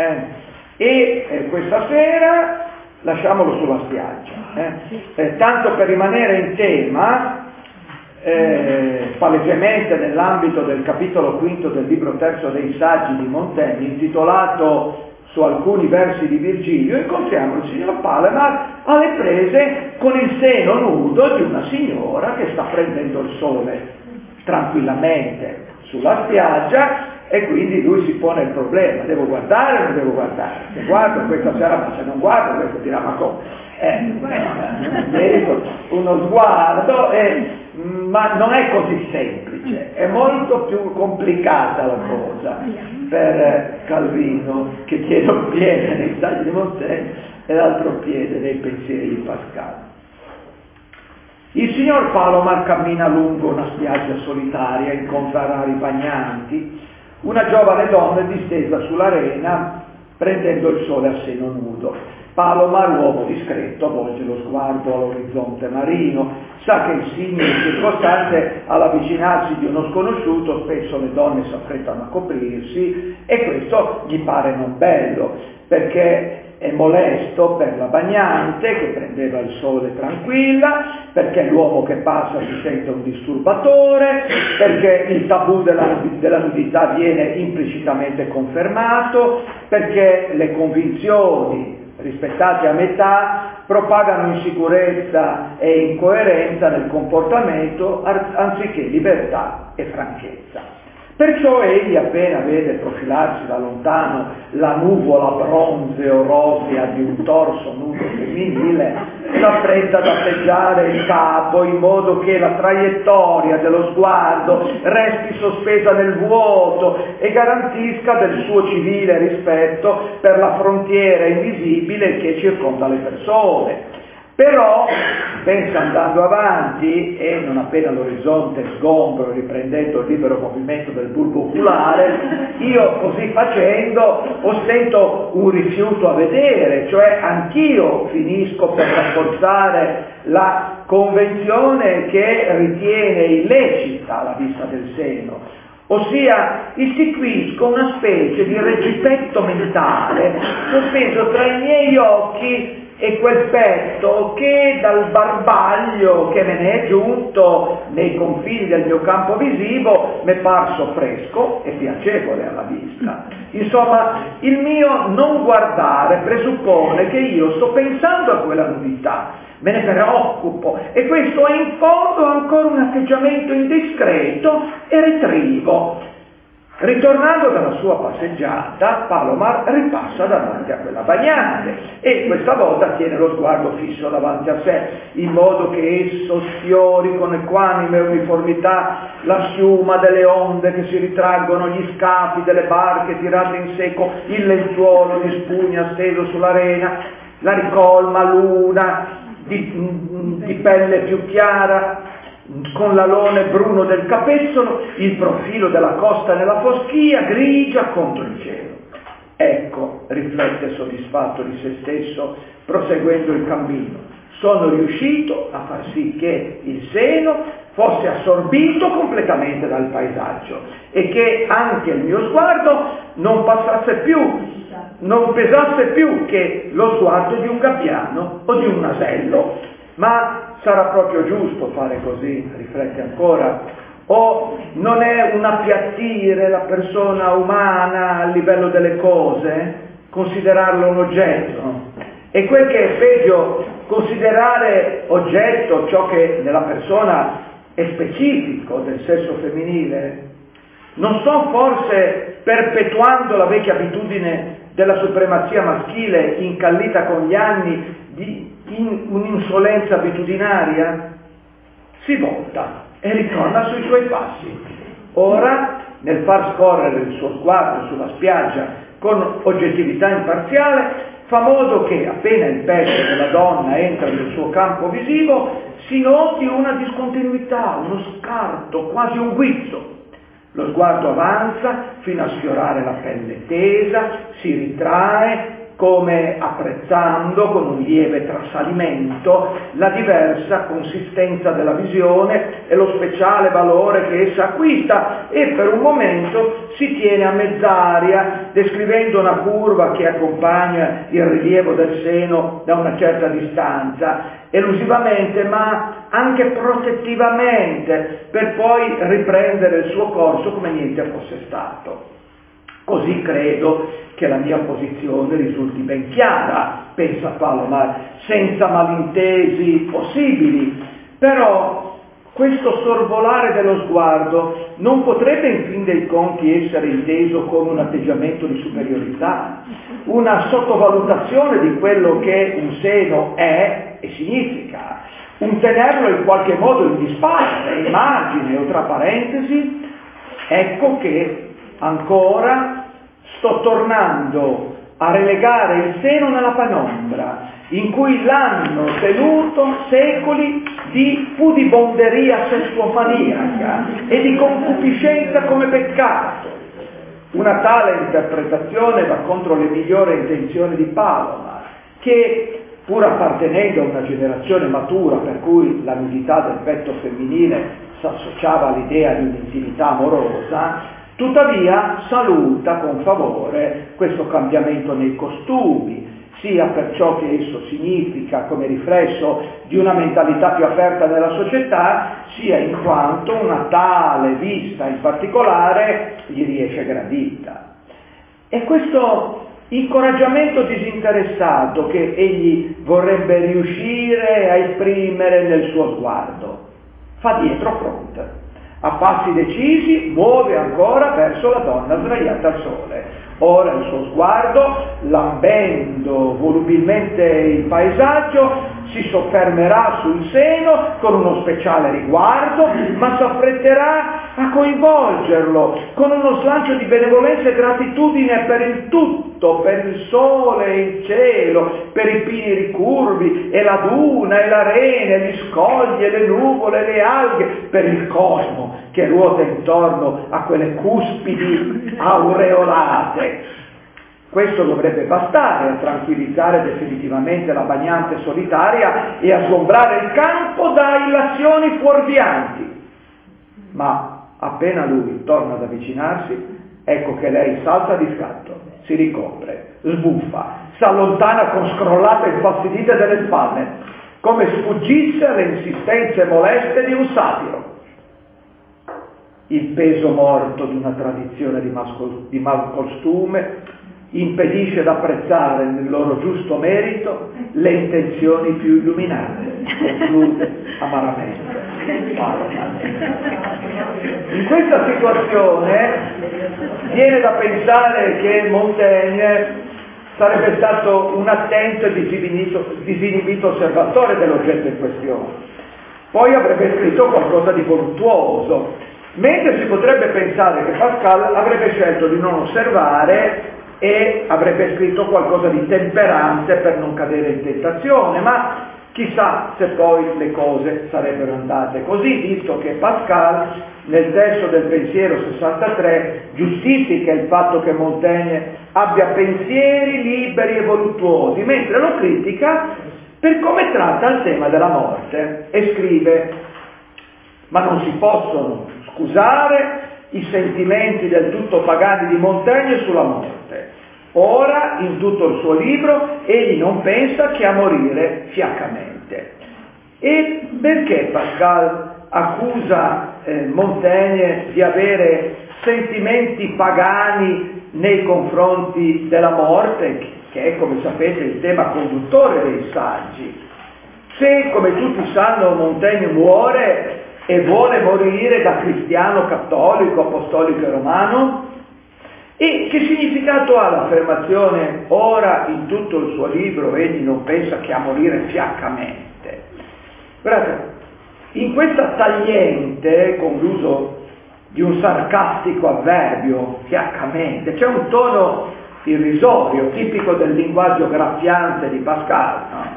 e questa sera lasciamolo sulla spiaggia. Tanto per rimanere in tema, palesemente nell'ambito del capitolo quinto del libro terzo dei saggi di Montaigne, intitolato Su alcuni versi di Virgilio, incontriamo il signor Palomar alle prese con il seno nudo di una signora che sta prendendo il sole tranquillamente sulla spiaggia, e quindi lui si pone il problema: devo guardare o non devo guardare? Se guardo questa sera, ma se non guardo questo dirà ma come? Uno sguardo, ma non è così semplice, è molto più complicata la cosa per Calvino, che tiene un piede nei saggi di Montaigne e l'altro piede nei pensieri di Pascal. Il signor Palomar cammina lungo una spiaggia solitaria, incontra rari bagnanti, una giovane donna è distesa sull'arena prendendo il sole a seno nudo. Palomar, uomo discreto, volge lo sguardo all'orizzonte marino, sa che in simili circostanze all'avvicinarsi di uno sconosciuto spesso le donne si affrettano a coprirsi, e questo gli pare non bello, perché è molesto per la bagnante che prendeva il sole tranquilla, perché l'uomo che passa si sente un disturbatore, perché il tabù della nudità viene implicitamente confermato, perché le convinzioni rispettate a metà propagano insicurezza e incoerenza nel comportamento anziché libertà e franchezza. Perciò egli, appena vede profilarsi da lontano la nuvola bronzeo rosea di un torso nudo femminile, s'affretta ad atteggiare il capo in modo che la traiettoria dello sguardo resti sospesa nel vuoto e garantisca del suo civile rispetto per la frontiera invisibile che circonda le persone. Però, pensa andando avanti, e non appena l'orizzonte sgombro, riprendendo il libero movimento del bulbo oculare, io così facendo ostento un rifiuto a vedere, cioè anch'io finisco per rafforzare la convenzione che ritiene illecita la vista del seno, ossia istituisco una specie di regipetto mentale sospeso tra i miei occhi e quel petto che dal barbaglio che me ne è giunto nei confini del mio campo visivo m'è parso fresco e piacevole alla vista. Insomma, il mio non guardare presuppone che io sto pensando a quella nudità, me ne preoccupo, e questo è in fondo ancora un atteggiamento indiscreto e retrivo. Ritornando dalla sua passeggiata, Palomar ripassa davanti a quella bagnante e questa volta tiene lo sguardo fisso davanti a sé, in modo che esso sfiori con equanime uniformità la schiuma delle onde che si ritraggono, gli scafi delle barche tirate in seco, il lenzuolo di spugna steso sull'arena, la ricolma luna di pelle più chiara, con l'alone bruno del capezzolo, il profilo della costa nella foschia, grigia contro il cielo. Ecco, riflette soddisfatto di se stesso, proseguendo il cammino, sono riuscito a far sì che il seno fosse assorbito completamente dal paesaggio e che anche il mio sguardo non pesasse più che lo sguardo di un gabbiano o di un nasello. Ma sarà proprio giusto fare così, riflette ancora, o non è un appiattire la persona umana a livello delle cose, considerarlo un oggetto? E quel che è peggio, considerare oggetto ciò che nella persona è specifico del sesso femminile? Non sto forse perpetuando la vecchia abitudine della supremazia maschile incallita con gli anni di un'insolenza abitudinaria? Si volta e ritorna sui suoi passi. Ora, nel far scorrere il suo sguardo sulla spiaggia con oggettività imparziale, fa modo che, appena il petto della donna entra nel suo campo visivo, si noti una discontinuità, uno scarto, quasi un guizzo. Lo sguardo avanza fino a sfiorare la pelle tesa, si ritrae, come apprezzando con un lieve trasalimento la diversa consistenza della visione e lo speciale valore che essa acquista, e per un momento si tiene a mezz'aria descrivendo una curva che accompagna il rilievo del seno da una certa distanza, elusivamente ma anche protettivamente, per poi riprendere il suo corso come niente fosse stato. Così credo che la mia posizione risulti ben chiara, pensa Palomar, senza malintesi possibili. Però questo sorvolare dello sguardo non potrebbe in fin dei conti essere inteso come un atteggiamento di superiorità, una sottovalutazione di quello che un seno è e significa, un tenerlo in qualche modo in disparte, in margine o tra parentesi. Ecco che ancora sto tornando a relegare il seno nella penombra, in cui l'hanno tenuto secoli di pudibonderia sessuomaniaca e di concupiscenza come peccato. Una tale interpretazione va contro le migliori intenzioni di Palomar, che, pur appartenendo a una generazione matura per cui la nudità del petto femminile si associava all'idea di un'intimità amorosa, tuttavia saluta con favore questo cambiamento nei costumi, sia per ciò che esso significa come riflesso di una mentalità più aperta nella società, sia in quanto una tale vista in particolare gli riesce gradita. E questo incoraggiamento disinteressato che egli vorrebbe riuscire a esprimere nel suo sguardo fa dietro fronte. A passi decisi muove ancora verso la donna sdraiata al sole. Ora il suo sguardo, lambendo volubilmente il paesaggio, si soffermerà sul seno con uno speciale riguardo, ma si affretterà a coinvolgerlo con uno slancio di benevolenza e gratitudine per il tutto, per il sole e il cielo, per i pini ricurvi e la duna e l'arena e gli scogli e le nuvole e le alghe, per il cosmo che ruota intorno a quelle cuspidi aureolate. Questo dovrebbe bastare a tranquillizzare definitivamente la bagnante solitaria e a sgombrare il campo da illazioni fuorvianti. Ma appena lui torna ad avvicinarsi, ecco che lei salta di scatto, si ricopre, sbuffa, si allontana con scrollate infastidite delle spalle, come sfuggisse alle insistenze moleste di un satiro. Il peso morto di una tradizione di malcostume impedisce d'apprezzare nel loro giusto merito le intenzioni più illuminate, conclude amaramente. In questa situazione viene da pensare che Montaigne sarebbe stato un attento e disinibito osservatore dell'oggetto in questione. Poi avrebbe scritto qualcosa di voluttuoso, mentre si potrebbe pensare che Pascal avrebbe scelto di non osservare e avrebbe scritto qualcosa di temperante per non cadere in tentazione, ma chissà se poi le cose sarebbero andate così, visto che Pascal nel testo del pensiero 63 giustifica il fatto che Montaigne abbia pensieri liberi e voluttuosi, mentre lo critica per come tratta il tema della morte e scrive: ma non si possono scusare i sentimenti del tutto pagani di Montaigne sulla morte. Ora, in tutto il suo libro, egli non pensa che a morire fiaccamente. E perché Pascal accusa Montaigne di avere sentimenti pagani nei confronti della morte, che è, come sapete, il tema conduttore dei saggi? Se, come tutti sanno, Montaigne muore e vuole morire da cristiano cattolico, apostolico e romano? E che significato ha l'affermazione ora in tutto il suo libro egli non pensa che a morire fiaccamente? Guardate, in questa tagliente, con l'uso di un sarcastico avverbio, fiaccamente, c'è un tono irrisorio, tipico del linguaggio graffiante di Pascal, no?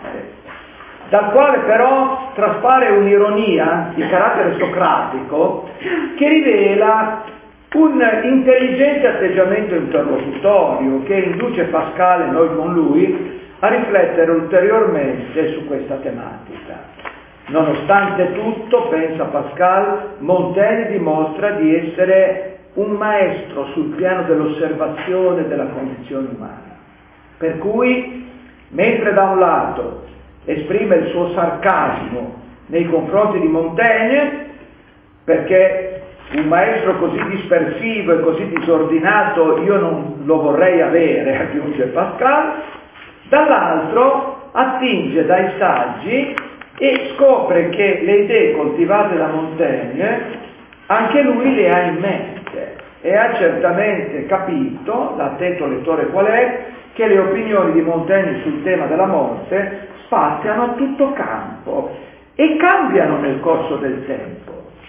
Dal quale però traspare un'ironia di carattere socratico che rivela un intelligente atteggiamento interlocutorio che induce Pascal e noi con lui a riflettere ulteriormente su questa tematica. Nonostante tutto, pensa Pascal, Montaigne dimostra di essere un maestro sul piano dell'osservazione della condizione umana. Per cui, mentre da un lato esprime il suo sarcasmo nei confronti di Montaigne, perché un maestro così dispersivo e così disordinato io non lo vorrei avere, aggiunge Pascal, dall'altro attinge dai saggi e scopre che le idee coltivate da Montaigne anche lui le ha in mente e ha certamente capito, l'attento lettore qual è, che le opinioni di Montaigne sul tema della morte spaziano a tutto campo e cambiano nel corso del tempo.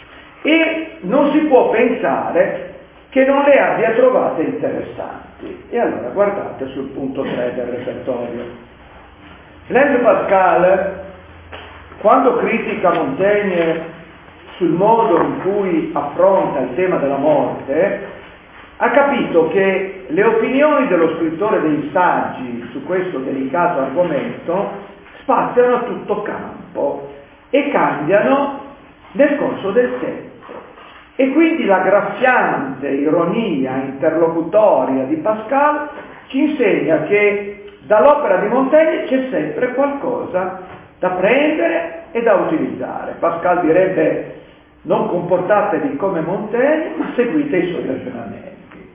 E non si può pensare che non le abbia trovate interessanti. E allora guardate sul punto 3 del repertorio. Blaise Pascal, quando critica Montaigne sul modo in cui affronta il tema della morte, ha capito che le opinioni dello scrittore dei saggi su questo delicato argomento spaziano a tutto campo e cambiano nel corso del tempo. E quindi la graffiante ironia interlocutoria di Pascal ci insegna che dall'opera di Montaigne c'è sempre qualcosa da prendere e da utilizzare. Pascal direbbe: non comportatevi come Montaigne, ma seguite i suoi ragionamenti.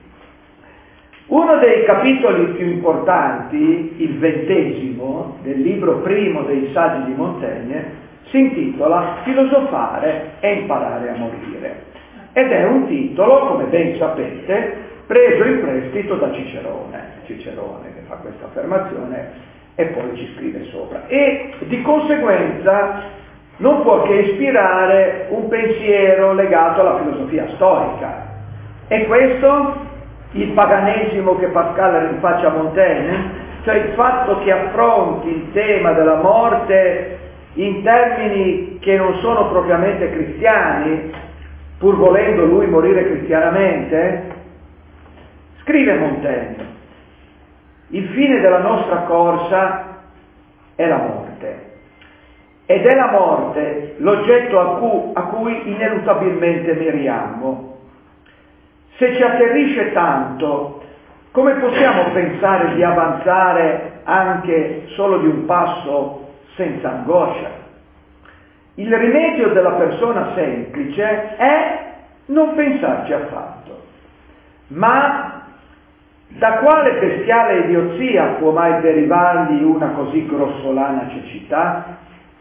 Uno dei capitoli più importanti, il 20° del libro primo dei saggi di Montaigne, si intitola Filosofare e imparare a morire. Ed è un titolo, come ben sapete, preso in prestito da Cicerone che fa questa affermazione, e poi ci scrive sopra. E di conseguenza non può che ispirare un pensiero legato alla filosofia storica. E questo il paganesimo che Pascal rinfaccia a Montaigne, cioè il fatto che affronti il tema della morte in termini che non sono propriamente cristiani, pur volendo lui morire cristianamente. Scrive Montaigne: il fine della nostra corsa è la morte, ed è la morte l'oggetto a cui ineluttabilmente miriamo. Se ci atterrisce tanto, come possiamo pensare di avanzare anche solo di un passo senza angoscia? Il rimedio della persona semplice è non pensarci affatto. Ma da quale bestiale idiozia può mai derivargli una così grossolana cecità?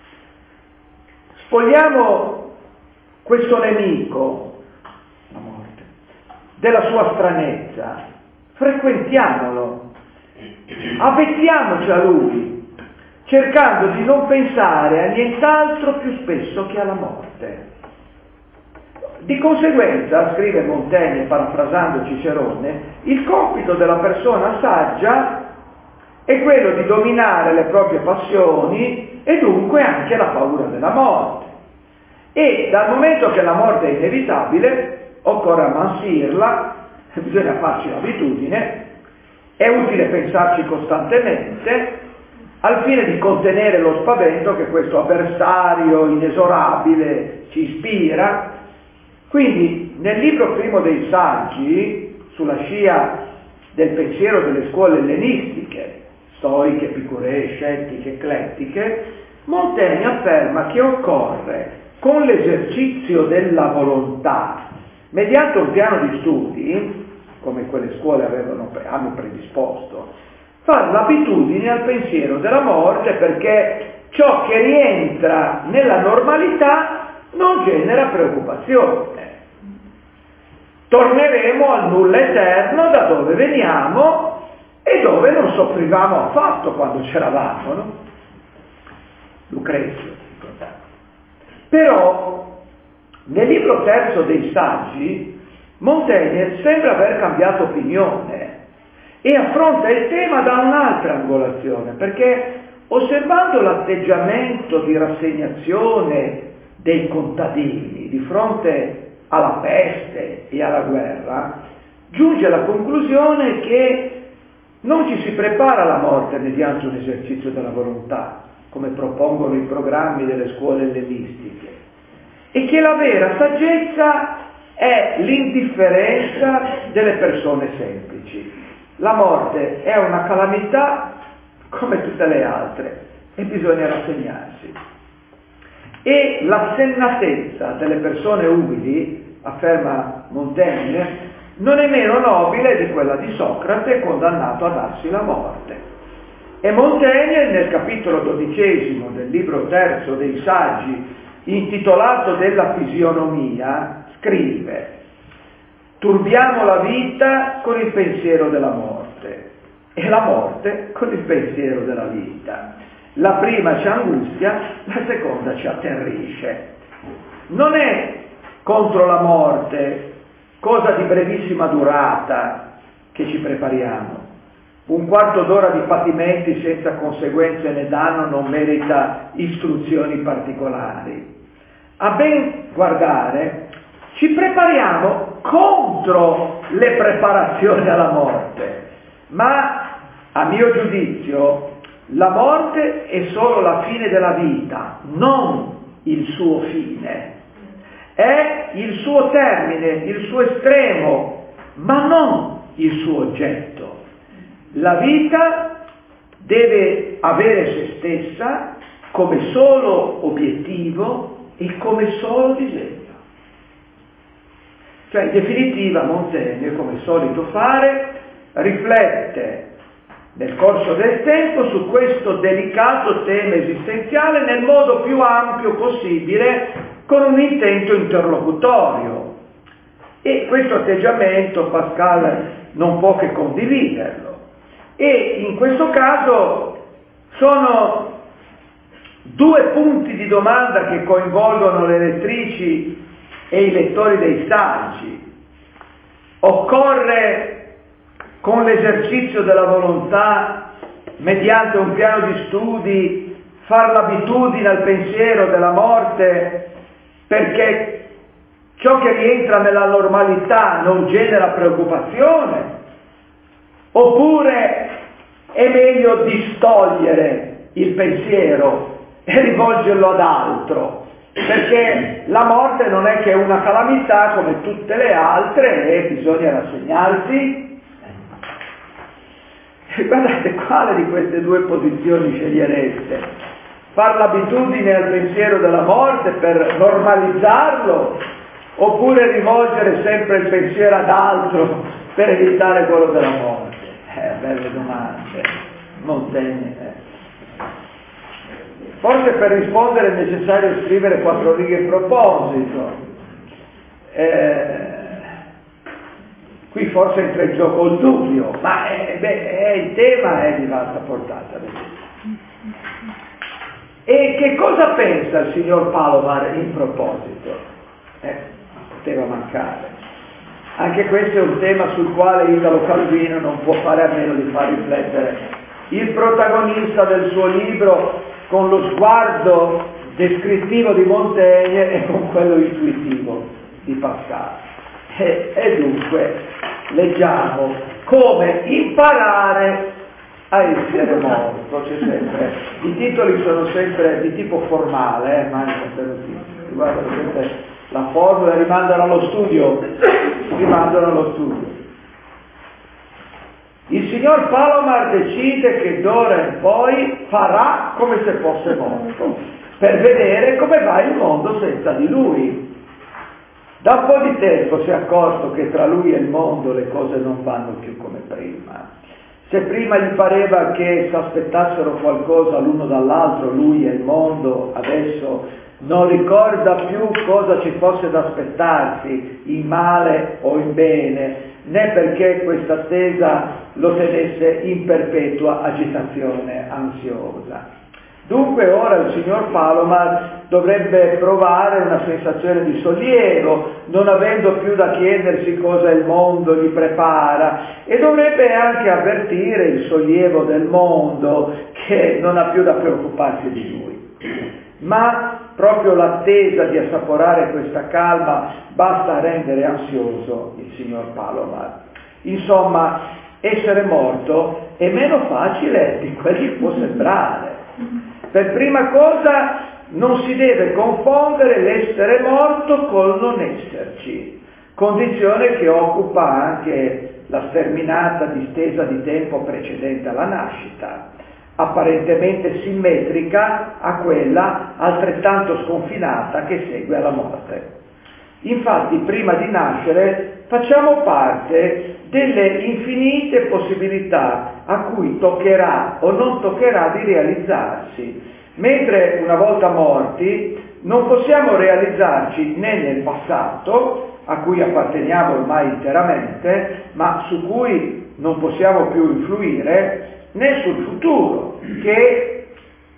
Spogliamo questo nemico, la morte, della sua stranezza, frequentiamolo, avvecchiamoci a lui, cercando di non pensare a nient'altro più spesso che alla morte. Di conseguenza, scrive Montaigne parafrasando Cicerone, il compito della persona saggia è quello di dominare le proprie passioni e dunque anche la paura della morte. E dal momento che la morte è inevitabile, occorre ammansirla, bisogna farci l'abitudine, è utile pensarci costantemente, al fine di contenere lo spavento che questo avversario inesorabile ci ispira. Quindi nel libro primo dei Saggi, sulla scia del pensiero delle scuole ellenistiche, stoiche, epicuree, scettiche, eclettiche, Montaigne afferma che occorre, con l'esercizio della volontà, mediante un piano di studi, come quelle scuole hanno predisposto, fare l'abitudine al pensiero della morte, perché ciò che rientra nella normalità non genera preoccupazione. Torneremo al nulla eterno da dove veniamo e dove non soffrivamo affatto quando c'eravamo, no? Lucrezio. Però nel libro terzo dei Saggi Montaigne sembra aver cambiato opinione e affronta il tema da un'altra angolazione, perché osservando l'atteggiamento di rassegnazione dei contadini di fronte alla peste e alla guerra, giunge alla conclusione che non ci si prepara alla morte mediante un esercizio della volontà, come propongono i programmi delle scuole ellenistiche, e che la vera saggezza è l'indifferenza delle persone semplici. La morte è una calamità come tutte le altre e bisogna rassegnarsi. E l'assennatezza delle persone umili, afferma Montaigne, non è meno nobile di quella di Socrate, condannato a darsi la morte. E Montaigne, nel capitolo 12 del libro terzo dei Saggi, intitolato della fisionomia, scrive: turbiamo la vita con il pensiero della morte e la morte con il pensiero della vita. La prima ci angustia, la seconda ci atterrisce. Non è contro la morte, cosa di brevissima durata, che ci prepariamo. Un quarto d'ora di patimenti senza conseguenze né danno non merita istruzioni particolari. A ben guardare, ci prepariamo contro le preparazioni alla morte, ma a mio giudizio la morte è solo la fine della vita, non il suo fine. È il suo termine, il suo estremo, ma non il suo oggetto. La vita deve avere se stessa come solo obiettivo e come solo disegno. Cioè, in definitiva, Montaigne, come è solito fare, riflette nel corso del tempo su questo delicato tema esistenziale nel modo più ampio possibile, con un intento interlocutorio. E questo atteggiamento Pascal non può che condividerlo. E in questo caso Sono due punti di domanda che coinvolgono le lettrici e i lettori dei saggi. Occorre, con l'esercizio della volontà, mediante un piano di studi, far l'abitudine al pensiero della morte, perché ciò che rientra nella normalità non genera preoccupazione? Oppure è meglio distogliere il pensiero e rivolgerlo ad altro? Perché la morte non è che una calamità come tutte le altre e bisogna rassegnarsi. Guardate, quale di queste due posizioni scegliereste? Far l'abitudine al pensiero della morte per normalizzarlo, oppure rivolgere sempre il pensiero ad altro per evitare quello della morte? Belle domande. Montaigne. Forse per rispondere è necessario scrivere 4 righe in proposito. Qui forse entra in gioco il dubbio, ma il tema è di vasta portata. E che cosa pensa il signor Palomar in proposito? Poteva mancare. Anche questo è un tema sul quale Italo Calvino non può fare a meno di far riflettere il protagonista del suo libro con lo sguardo descrittivo di Montaigne e con quello intuitivo di Pascal. E dunque leggiamo come imparare a essere morto. C'è sempre, i titoli sono sempre di tipo formale, ma riguardano sempre la formula, rimandano allo studio. Il signor Palomar decide che d'ora in poi farà come se fosse morto, per vedere come va il mondo senza di lui. Da un po' di tempo si è accorto che tra lui e il mondo le cose non vanno più come prima. Se prima gli pareva che si aspettassero qualcosa l'uno dall'altro, lui e il mondo, adesso non ricorda più cosa ci fosse da aspettarsi, in male o in bene, né perché questa attesa lo tenesse in perpetua agitazione ansiosa. Dunque ora il signor Palomar dovrebbe provare una sensazione di sollievo, non avendo più da chiedersi cosa il mondo gli prepara, e dovrebbe anche avvertire il sollievo del mondo che non ha più da preoccuparsi di lui. Ma proprio l'attesa di assaporare questa calma basta a rendere ansioso il signor Palomar. Insomma, essere morto è meno facile di quel che può sembrare. Per prima cosa non si deve confondere l'essere morto col non esserci, condizione che occupa anche la sterminata distesa di tempo precedente alla nascita, apparentemente simmetrica a quella altrettanto sconfinata che segue alla morte. Infatti, prima di nascere, facciamo parte delle infinite possibilità a cui toccherà o non toccherà di realizzarsi, mentre una volta morti non possiamo realizzarci né nel passato, a cui apparteniamo ormai interamente, ma su cui non possiamo più influire, né sul futuro, che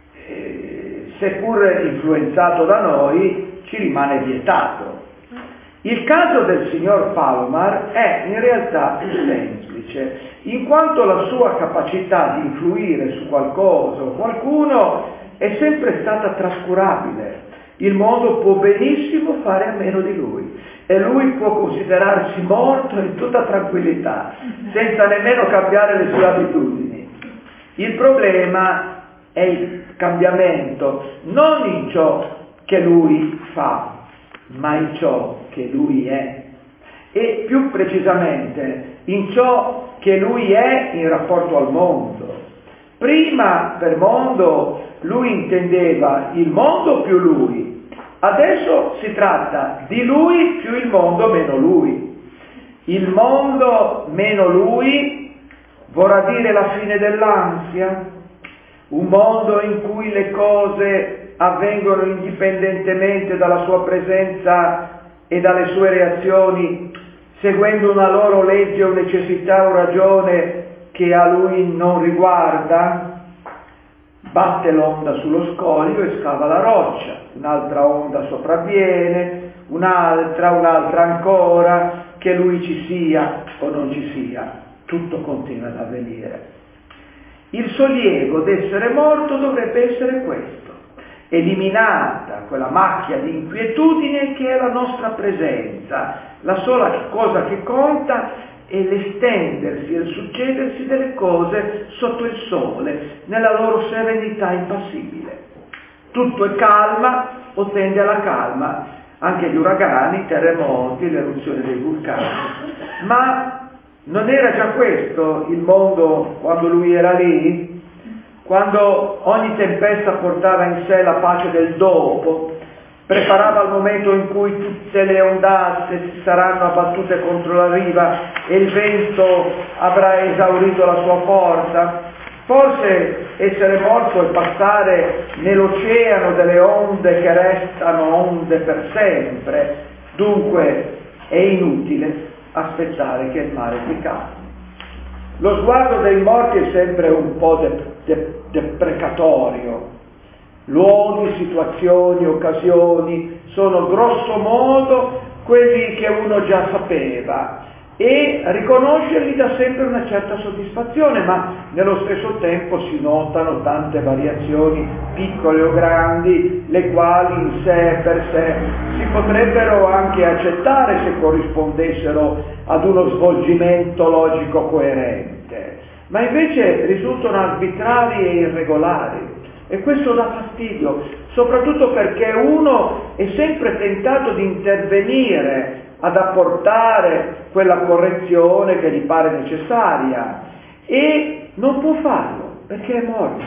seppur influenzato da noi ci rimane vietato. Il caso del signor Palomar è in realtà più semplice, in quanto la sua capacità di influire su qualcosa o qualcuno è sempre stata trascurabile. Il mondo può benissimo fare a meno di lui e lui può considerarsi morto in tutta tranquillità, senza nemmeno cambiare le sue abitudini. Il problema è il cambiamento, non in ciò che lui fa, ma in ciò che lui è, e più precisamente in ciò che lui è in rapporto al mondo. Prima per mondo lui intendeva il mondo più lui, adesso si tratta di lui più il mondo meno lui. Il mondo meno lui vorrà dire la fine dell'ansia, un mondo in cui le cose avvengono indipendentemente dalla sua presenza e dalle sue reazioni, seguendo una loro legge o necessità o ragione che a lui non riguarda. batte l'onda sullo scoglio e scava la roccia, un'altra onda sopravviene, un'altra ancora, che lui ci sia o non ci sia, tutto continua ad avvenire. Il sollievo d'essere morto dovrebbe essere questo: eliminata quella macchia di inquietudine che è la nostra presenza, la sola cosa che conta è l'estendersi e il succedersi delle cose sotto il sole, nella loro serenità impassibile. Tutto è calma o tende alla calma, anche gli uragani, i terremoti, l'eruzione dei vulcani. Ma non era già questo il mondo quando lui era lì? Quando ogni tempesta portava in sé la pace del dopo, preparava il momento in cui tutte le ondate si saranno abbattute contro la riva e il vento avrà esaurito la sua forza. Forse essere morto e passare nell'oceano delle onde che restano onde per sempre. Dunque è inutile aspettare che il mare si calmi. Lo sguardo dei morti è sempre un po' deprecatorio. Luoghi, situazioni, occasioni sono grosso modo quelli che uno già sapeva e riconoscerli dà sempre una certa soddisfazione, ma nello stesso tempo si notano tante variazioni piccole o grandi, le quali in sé per sé si potrebbero anche accettare se corrispondessero ad uno svolgimento logico coerente, ma invece risultano arbitrari e irregolari. E questo dà fastidio, soprattutto perché uno è sempre tentato di intervenire ad apportare quella correzione che gli pare necessaria e non può farlo perché è morto.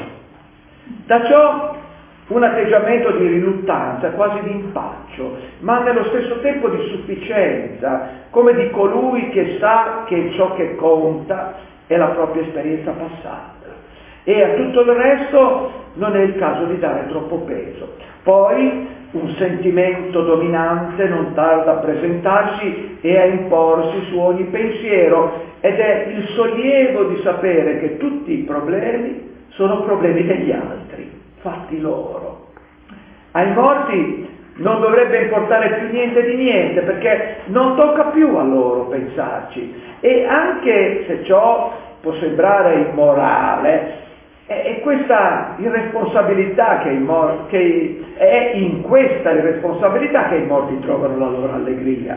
Da ciò un atteggiamento di riluttanza, quasi di impaccio, ma nello stesso tempo di sufficienza, come di colui che sa che ciò che conta è la propria esperienza passata. E a tutto il resto non è il caso di dare troppo peso. Poi un sentimento dominante non tarda a presentarsi e a imporsi su ogni pensiero, ed è il sollievo di sapere che tutti i problemi sono problemi degli altri, fatti loro. Ai morti non dovrebbe importare più niente di niente, perché non tocca più a loro pensarci. E anche se ciò può sembrare immorale, è questa irresponsabilità che è in questa irresponsabilità che i morti trovano la loro allegria.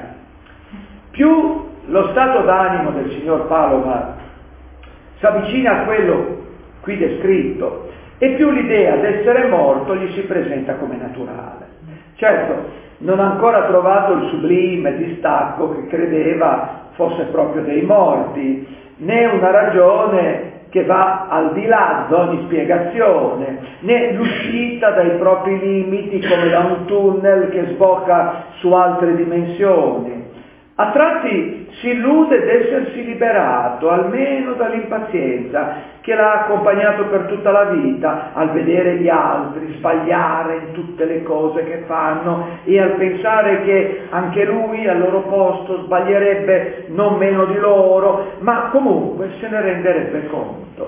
Più lo stato d'animo del signor Palomar si avvicina a quello qui descritto, e più l'idea d'essere morto gli si presenta come naturale. Certo, non ha ancora trovato il sublime distacco che credeva fosse proprio dei morti, né una ragione che va al di là di ogni spiegazione, né l'uscita dai propri limiti come da un tunnel che sbocca su altre dimensioni. A tratti si illude d'essersi liberato, almeno dall'impazienza che l'ha accompagnato per tutta la vita, al vedere gli altri sbagliare in tutte le cose che fanno e al pensare che anche lui al loro posto sbaglierebbe non meno di loro, ma comunque se ne renderebbe conto.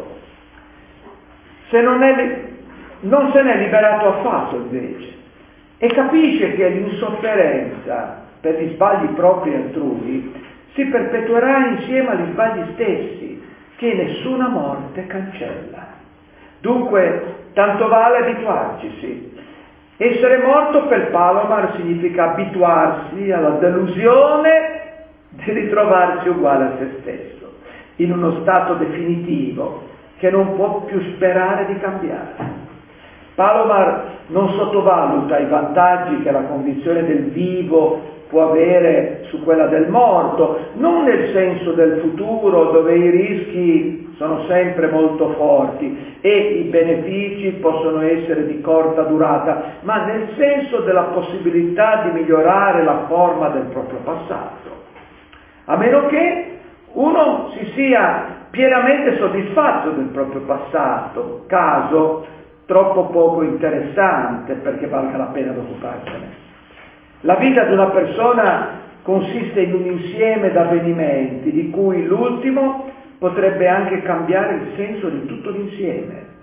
Non se n'è liberato affatto invece, e capisce che l'insofferenza per gli sbagli propri e altrui si perpetuerà insieme agli sbagli stessi, che nessuna morte cancella. Dunque, tanto vale abituarcisi. Essere morto per Palomar significa abituarsi alla delusione di ritrovarsi uguale a se stesso, in uno stato definitivo che non può più sperare di cambiare. Palomar non sottovaluta i vantaggi che la condizione del vivo può avere su quella del morto, non nel senso del futuro dove i rischi sono sempre molto forti e i benefici possono essere di corta durata, ma nel senso della possibilità di migliorare la forma del proprio passato. A meno che uno si sia pienamente soddisfatto del proprio passato, caso troppo poco interessante perché valga la pena di occuparsene. La vita di una persona consiste in un insieme di avvenimenti, di cui l'ultimo potrebbe anche cambiare il senso di tutto l'insieme.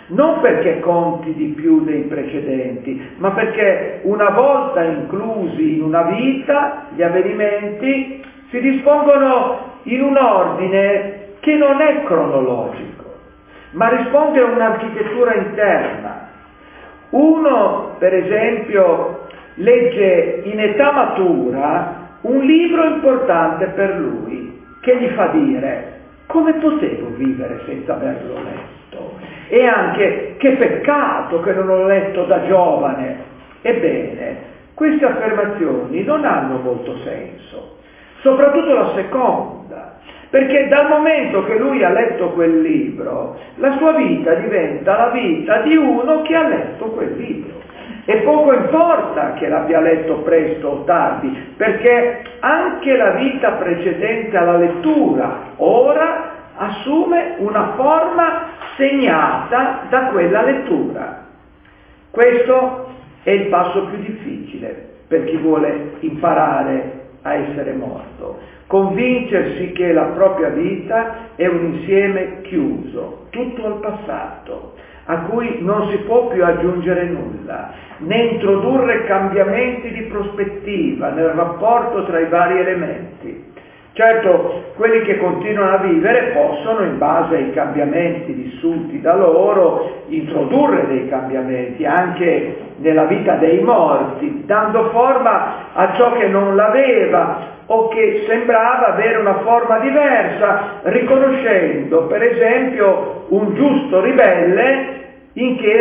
non perché conti di più dei precedenti, ma perché una volta inclusi in una vita, gli avvenimenti si dispongono in un ordine che non è cronologico, ma risponde a un'architettura interna. Uno, per esempio, legge in età matura un libro importante per lui, che gli fa dire: come potevo vivere senza averlo letto? E anche: che peccato che non l'ho letto da giovane. Ebbene, queste affermazioni non hanno molto senso, soprattutto la seconda, perché dal momento che lui ha letto quel libro, la sua vita diventa la vita di uno che ha letto quel libro. E poco importa che l'abbia letto presto o tardi, perché anche la vita precedente alla lettura ora assume una forma segnata da quella lettura. Questo è il passo più difficile per chi vuole imparare a essere morto. Convincersi che la propria vita è un insieme chiuso, tutto al passato, a cui non si può più aggiungere nulla, né introdurre cambiamenti di prospettiva nel rapporto tra i vari elementi. Certo, quelli che continuano a vivere possono, in base ai cambiamenti vissuti da loro, introdurre dei cambiamenti anche nella vita dei morti, dando forma a ciò che non l'aveva o che sembrava avere una forma diversa, riconoscendo per esempio un giusto ribelle in chi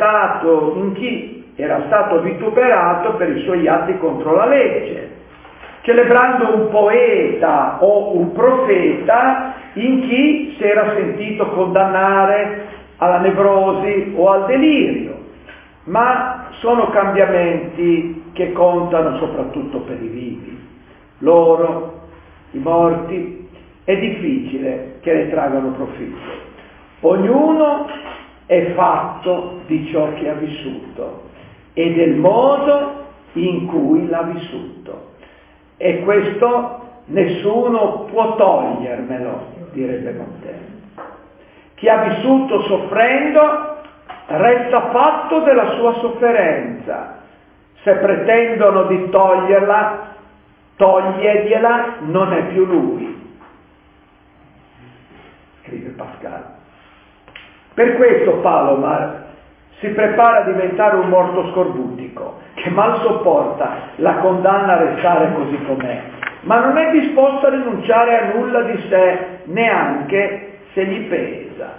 era stato vituperato per i suoi atti contro la legge, celebrando un poeta o un profeta in chi si era sentito condannare alla nevrosi o al delirio. Ma sono cambiamenti che contano soprattutto per i vivi. Loro, i morti, è difficile che ne tragano profitto. Ognuno è fatto di ciò che ha vissuto e del modo in cui l'ha vissuto. E questo nessuno può togliermelo, direbbe Montaigne. Chi ha vissuto soffrendo resta fatto della sua sofferenza. Se pretendono di togliergliela, non è più lui, scrive Pascal. Per questo Palomar si prepara a diventare un morto scorbutico, che mal sopporta la condanna a restare così com'è, ma non è disposto a rinunciare a nulla di sé, neanche se gli pesa.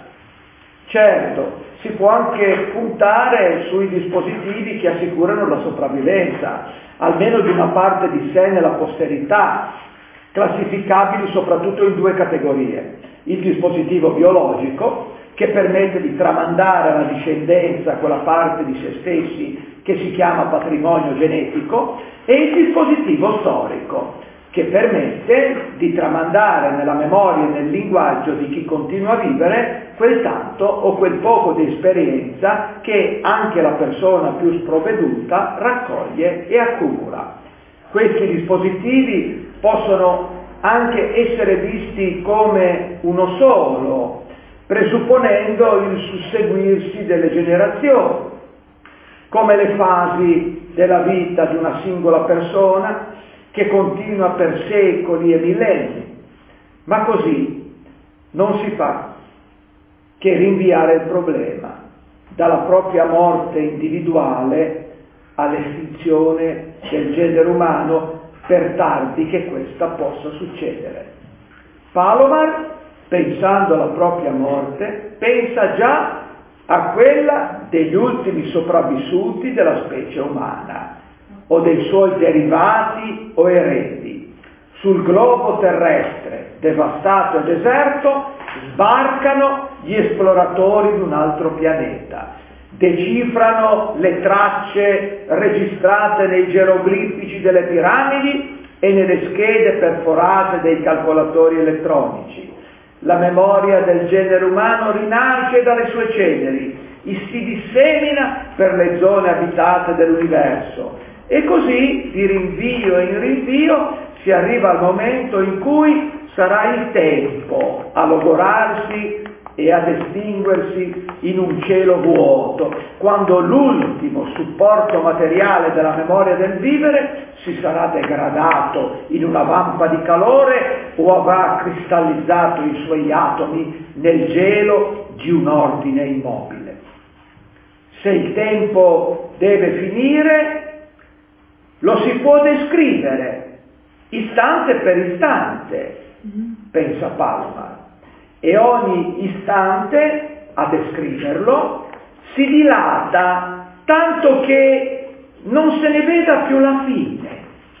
Certo, si può anche puntare sui dispositivi che assicurano la sopravvivenza, almeno di una parte di sé nella posterità, classificabili soprattutto in due categorie: il dispositivo biologico, che permette di tramandare alla discendenza quella parte di se stessi che si chiama patrimonio genetico, e il dispositivo storico, che permette di tramandare nella memoria e nel linguaggio di chi continua a vivere quel tanto o quel poco di esperienza che anche la persona più sprovveduta raccoglie e accumula. Questi dispositivi possono anche essere visti come uno solo, presupponendo il susseguirsi delle generazioni, come le fasi della vita di una singola persona che continua per secoli e millenni. Ma così non si fa che rinviare il problema dalla propria morte individuale all'estinzione del genere umano per tardi che questa possa succedere. Palomar, pensando alla propria morte, pensa già a quella degli ultimi sopravvissuti della specie umana o dei suoi derivati o eredi. Sul globo terrestre, devastato e deserto, sbarcano gli esploratori di un altro pianeta, decifrano le tracce registrate nei geroglifici delle piramidi e nelle schede perforate dei calcolatori elettronici. La memoria del genere umano rinasce dalle sue ceneri, si dissemina per le zone abitate dell'universo, e così di rinvio in rinvio si arriva al momento in cui sarà il tempo a logorarsi e ad estinguersi in un cielo vuoto, quando l'ultimo supporto materiale della memoria del vivere si sarà degradato in una vampa di calore o avrà cristallizzato i suoi atomi nel gelo di un ordine immobile. Se il tempo deve finire, lo si può descrivere istante per istante, pensa Palma, e ogni istante a descriverlo si dilata tanto che non se ne veda più la fine.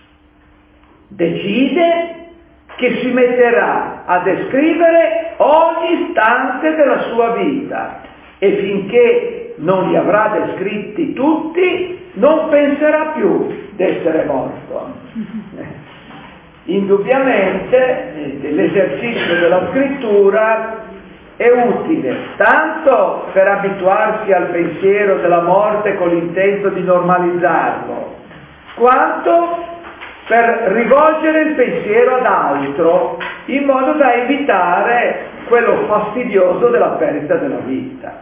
Decide che si metterà a descrivere ogni istante della sua vita e finché non li avrà descritti tutti non penserà più di essere morto. Indubbiamente l'esercizio della scrittura è utile tanto per abituarsi al pensiero della morte con l'intento di normalizzarlo, quanto per rivolgere il pensiero ad altro in modo da evitare quello fastidioso della perdita della vita.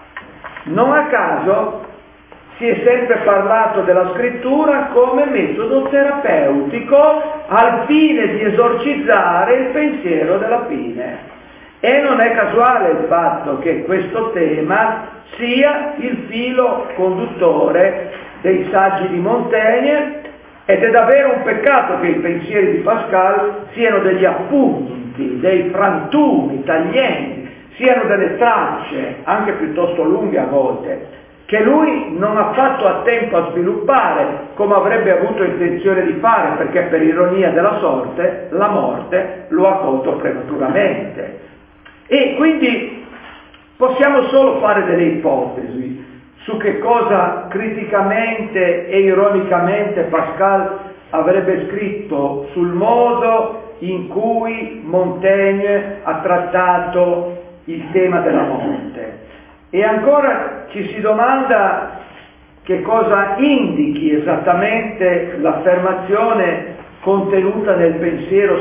Non a caso si è sempre parlato della scrittura come metodo terapeutico al fine di esorcizzare il pensiero della fine. E non è casuale il fatto che questo tema sia il filo conduttore dei saggi di Montaigne, ed è davvero un peccato che i pensieri di Pascal siano degli appunti, dei frantumi taglienti, siano delle tracce, anche piuttosto lunghe a volte, che lui non ha fatto a tempo a sviluppare come avrebbe avuto intenzione di fare, perché per ironia della sorte la morte lo ha colto prematuramente. E quindi possiamo solo fare delle ipotesi su che cosa criticamente e ironicamente Pascal avrebbe scritto sul modo in cui Montaigne ha trattato il tema della morte. E ancora ci si domanda che cosa indichi esattamente l'affermazione contenuta nel pensiero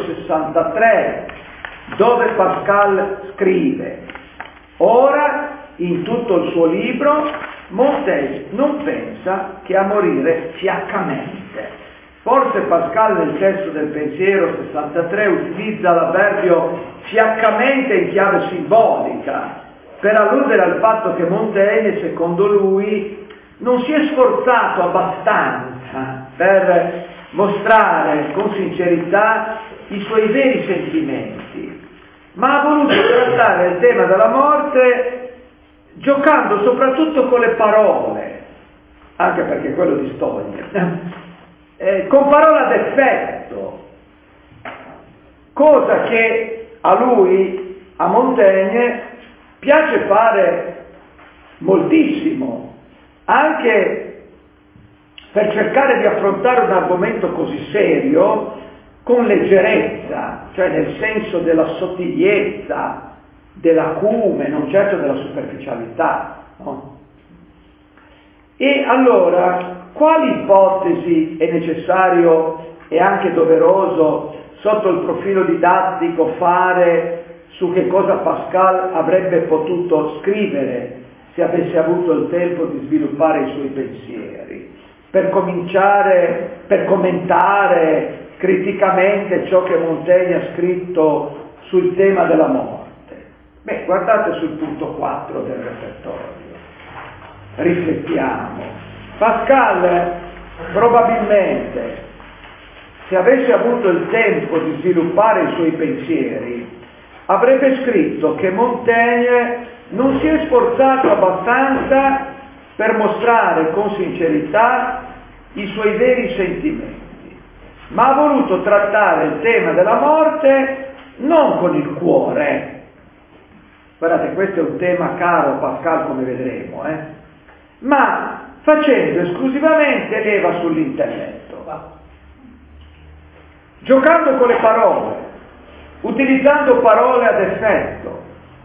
63, dove Pascal scrive: ora, in tutto il suo libro, Montaigne non pensa che a morire fiaccamente. Forse Pascal nel testo del pensiero 63 utilizza l'avverbio fiaccamente in chiave simbolica, per alludere al fatto che Montaigne, secondo lui, non si è sforzato abbastanza per mostrare con sincerità i suoi veri sentimenti, ma ha voluto trattare il tema della morte giocando soprattutto con le parole, anche perché quello distoglie, con parole ad effetto, cosa che a lui, a Montaigne, piace fare moltissimo, anche per cercare di affrontare un argomento così serio con leggerezza, cioè nel senso della sottigliezza, dell'acume, non certo della superficialità, no? E allora, quali ipotesi è necessario e anche doveroso sotto il profilo didattico fare su che cosa Pascal avrebbe potuto scrivere se avesse avuto il tempo di sviluppare i suoi pensieri, per cominciare, per commentare criticamente ciò che Montaigne ha scritto sul tema della morte? Beh, guardate sul punto 4 del repertorio, riflettiamo. Pascal probabilmente, se avesse avuto il tempo di sviluppare i suoi pensieri, avrebbe scritto che Montaigne non si è sforzato abbastanza per mostrare con sincerità i suoi veri sentimenti, ma ha voluto trattare il tema della morte non con il cuore. Guardate, questo è un tema caro a Pascal, come vedremo, ma facendo esclusivamente leva sull'intelletto, giocando con le parole, utilizzando parole ad effetto,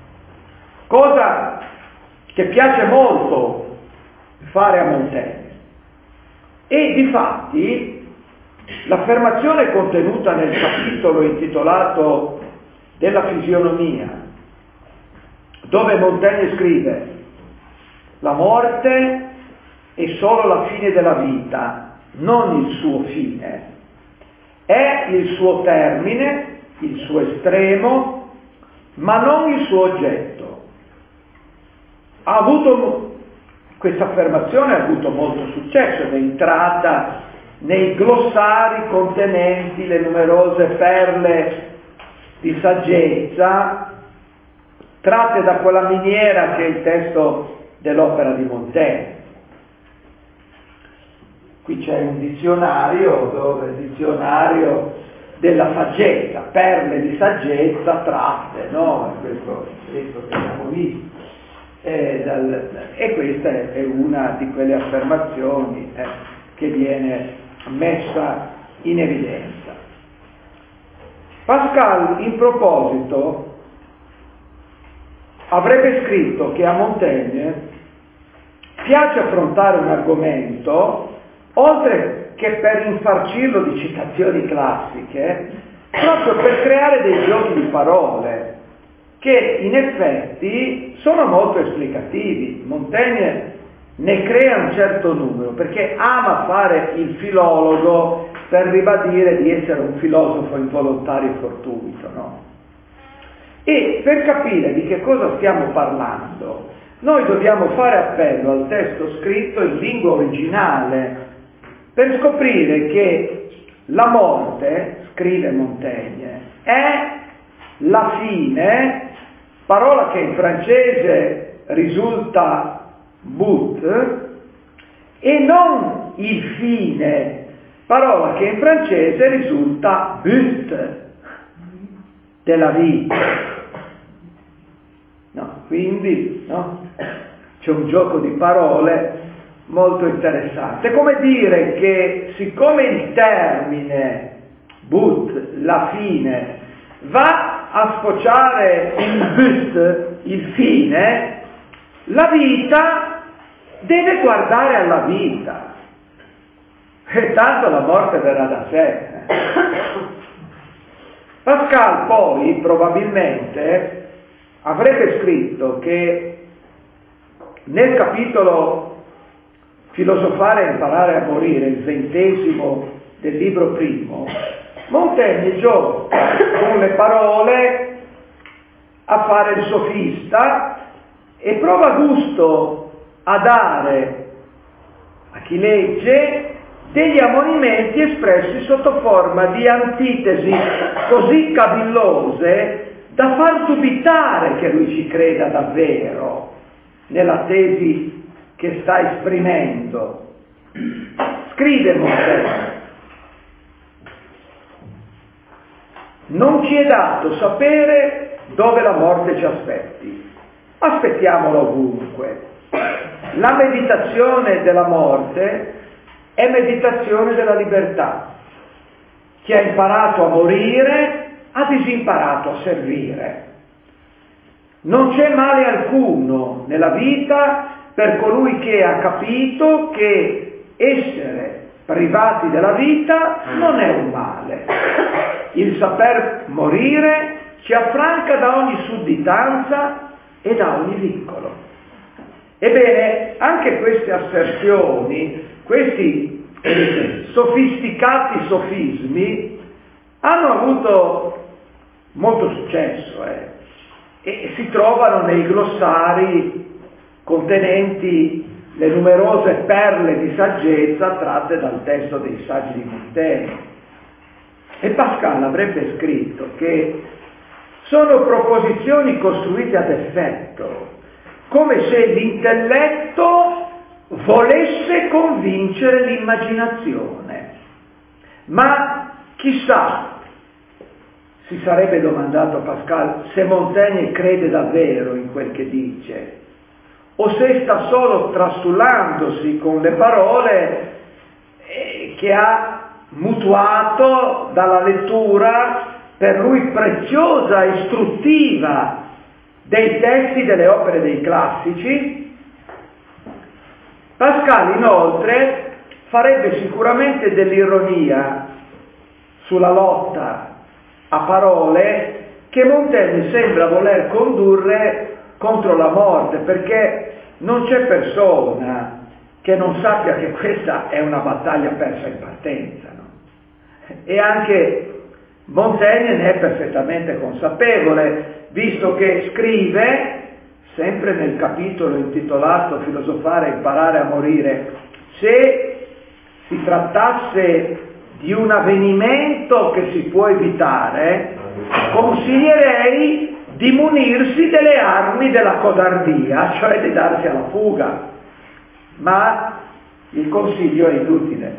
cosa che piace molto fare a Montaigne. E difatti l'affermazione contenuta nel capitolo intitolato della fisionomia, dove Montaigne scrive: la morte è solo la fine della vita, non il suo fine. È il suo termine, il suo estremo, ma non il suo oggetto. Questa affermazione ha avuto molto successo, è entrata nei glossari contenenti le numerose perle di saggezza tratte da quella miniera che è il testo dell'opera di Montaigne. Qui c'è un dizionario, dove il dizionario della saggezza, perle di saggezza tratte, no? Questo che abbiamo visto. E questa è una di quelle affermazioni che viene messa in evidenza. Pascal, in proposito, avrebbe scritto che a Montaigne piace affrontare un argomento, oltre che per infarcirlo di citazioni classiche, proprio per creare dei giochi di parole che in effetti sono molto esplicativi. Montaigne ne crea un certo numero perché ama fare il filologo per ribadire di essere un filosofo involontario e fortuito, no? E per capire di che cosa stiamo parlando, noi dobbiamo fare appello al testo scritto in lingua originale per scoprire che la morte, scrive Montaigne, è la fine, parola che in francese risulta but, e non il fine, parola che in francese risulta but, della vita. No, quindi c'è un gioco di parole molto interessante. È come dire che siccome il termine but, la fine, va a sfociare in but, il fine, la vita deve guardare alla vita, e tanto la morte verrà da sé. Pascal poi probabilmente avrebbe scritto che nel capitolo Filosofare e imparare a morire, il 20° del libro primo, Montaigne gioca con le parole a fare il sofista e prova gusto a dare a chi legge degli ammonimenti espressi sotto forma di antitesi così cavillose da far dubitare che lui ci creda davvero nella tesi che sta esprimendo. Scrive Montaigne: non ci è dato sapere dove la morte ci aspetti, aspettiamola ovunque. La meditazione della morte è meditazione della libertà. Chi ha imparato a morire ha disimparato a servire. Non c'è male alcuno nella vita per colui che ha capito che essere privati della vita non è un male. Il saper morire ci affranca da ogni sudditanza e da ogni vincolo. Ebbene, anche queste asserzioni, questi sofisticati sofismi, hanno avuto molto successo e si trovano nei glossari contenenti le numerose perle di saggezza tratte dal testo dei saggi di Montaigne. E Pascal avrebbe scritto che sono proposizioni costruite ad effetto, come se l'intelletto volesse convincere l'immaginazione. Ma chissà, si sarebbe domandato Pascal, se Montaigne crede davvero in quel che dice, o se sta solo trastullandosi con le parole che ha mutuato dalla lettura per lui preziosa e istruttiva dei testi delle opere dei classici. Pascal inoltre farebbe sicuramente dell'ironia sulla lotta a parole che Montaigne sembra voler condurre contro la morte, perché non c'è persona che non sappia che questa è una battaglia persa in partenza, no? E anche Montaigne ne è perfettamente consapevole, visto che scrive, sempre nel capitolo intitolato Filosofare, imparare a morire, se si trattasse di un avvenimento che si può evitare, consiglierei di munirsi delle armi della codardia, cioè di darsi alla fuga, ma il consiglio è inutile.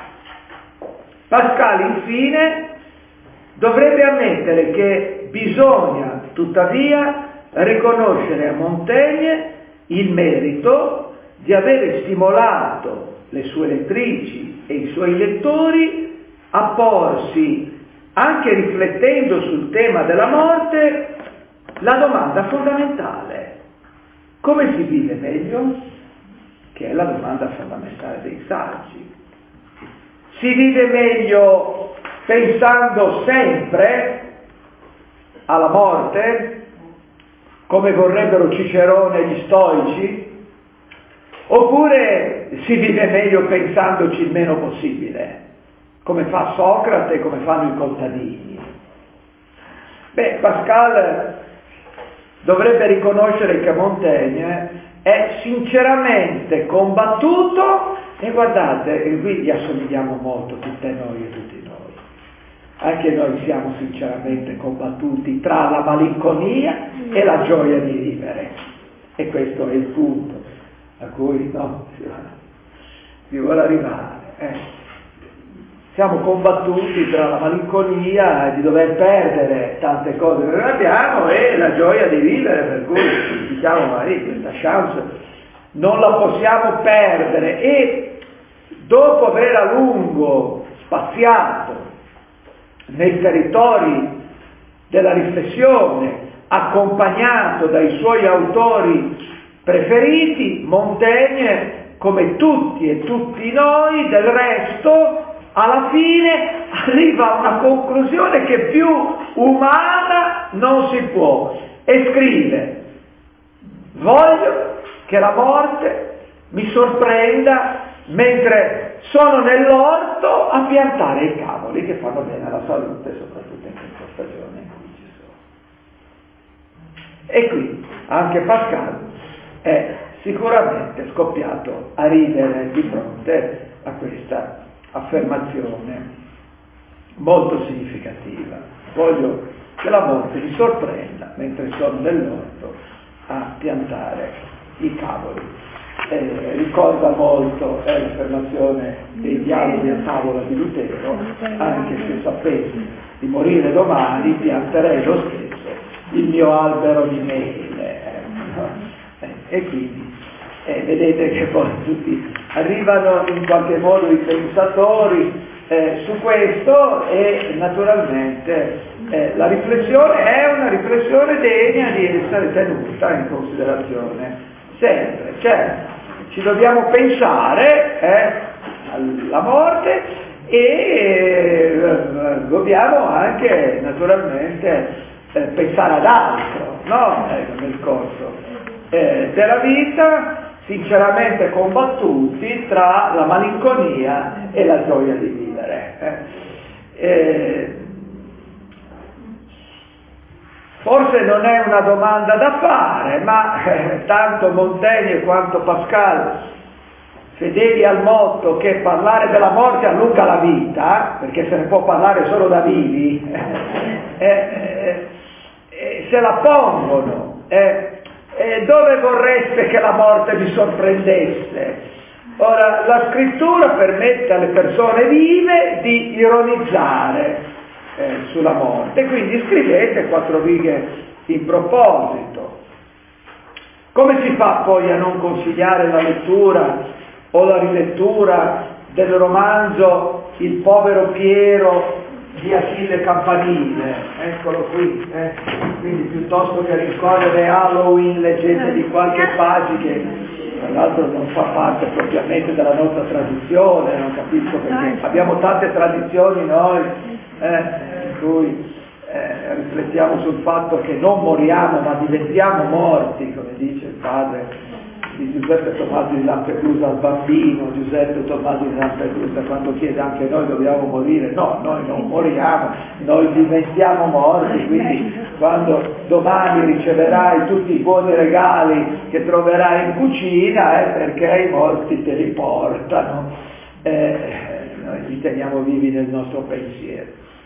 Pascal, infine, dovrebbe ammettere che bisogna, tuttavia, riconoscere a Montaigne il merito di avere stimolato le sue lettrici e i suoi lettori a porsi, anche riflettendo sul tema della morte, la domanda fondamentale: come si vive meglio? Che è la domanda fondamentale dei saggi. Si vive meglio pensando sempre alla morte, come vorrebbero Cicerone e gli stoici, oppure si vive meglio pensandoci il meno possibile, come fa Socrate e come fanno i contadini? Beh, Pascal dovrebbe riconoscere che Montaigne è sinceramente combattuto, e guardate, e qui gli assomigliamo molto, tutte noi e tutti noi. Anche noi siamo sinceramente combattuti tra la malinconia e la gioia di vivere. E questo è il punto a cui si vuole arrivare. Siamo combattuti tra la malinconia di dover perdere tante cose che noi abbiamo e la gioia di vivere, per cui diciamo, questa chance non la possiamo perdere. E dopo aver a lungo spaziato nei territori della riflessione, accompagnato dai suoi autori preferiti, Montaigne, come tutti e tutti noi del resto, alla fine arriva a una conclusione che più umana non si può, e scrive: voglio che la morte mi sorprenda mentre sono nell'orto a piantare i cavoli che fanno bene alla salute, soprattutto in questa stagione in cui ci sono. E qui anche Pascal è sicuramente scoppiato a ridere di fronte a questa affermazione molto significativa. Voglio che la morte mi sorprenda mentre sono nell'orto a piantare i cavoli. Ricorda molto l'affermazione dei dialoghi a tavola di Lutero: anche se sapessi di morire domani pianterei lo stesso il mio albero di mele. E quindi vedete che poi tutti arrivano in qualche modo i pensatori su questo, e naturalmente la riflessione è una riflessione degna di essere tenuta in considerazione sempre. Certo, ci dobbiamo pensare alla morte e dobbiamo anche naturalmente pensare ad altro, no? Nel corso della vita, sinceramente combattuti tra la malinconia e la gioia di vivere. Forse non è una domanda da fare, ma tanto Montaigne quanto Pascal, fedeli al motto che parlare della morte allunga la vita, perché se ne può parlare solo da vivi, se la pongono. Dove vorreste che la morte vi sorprendesse? Ora, la scrittura permette alle persone vive di ironizzare sulla morte, quindi scrivete 4 righe in proposito. Come si fa poi a non consigliare la lettura o la rilettura del romanzo Il povero Piero di Achille Campanile? Eccolo qui, quindi piuttosto che rincorrere Halloween leggete di qualche pagina che tra l'altro non fa parte propriamente della nostra tradizione, non capisco perché abbiamo tante tradizioni noi, in cui riflettiamo sul fatto che non moriamo ma diventiamo morti, come dice il padre di Giuseppe Tommaso di Lampedusa al bambino Giuseppe Tommaso di Lampedusa, quando chiede anche noi dobbiamo morire. No, noi non moriamo, noi diventiamo morti, quindi quando domani riceverai tutti i buoni regali che troverai in cucina è perché i morti te li portano, noi li teniamo vivi nel nostro pensiero.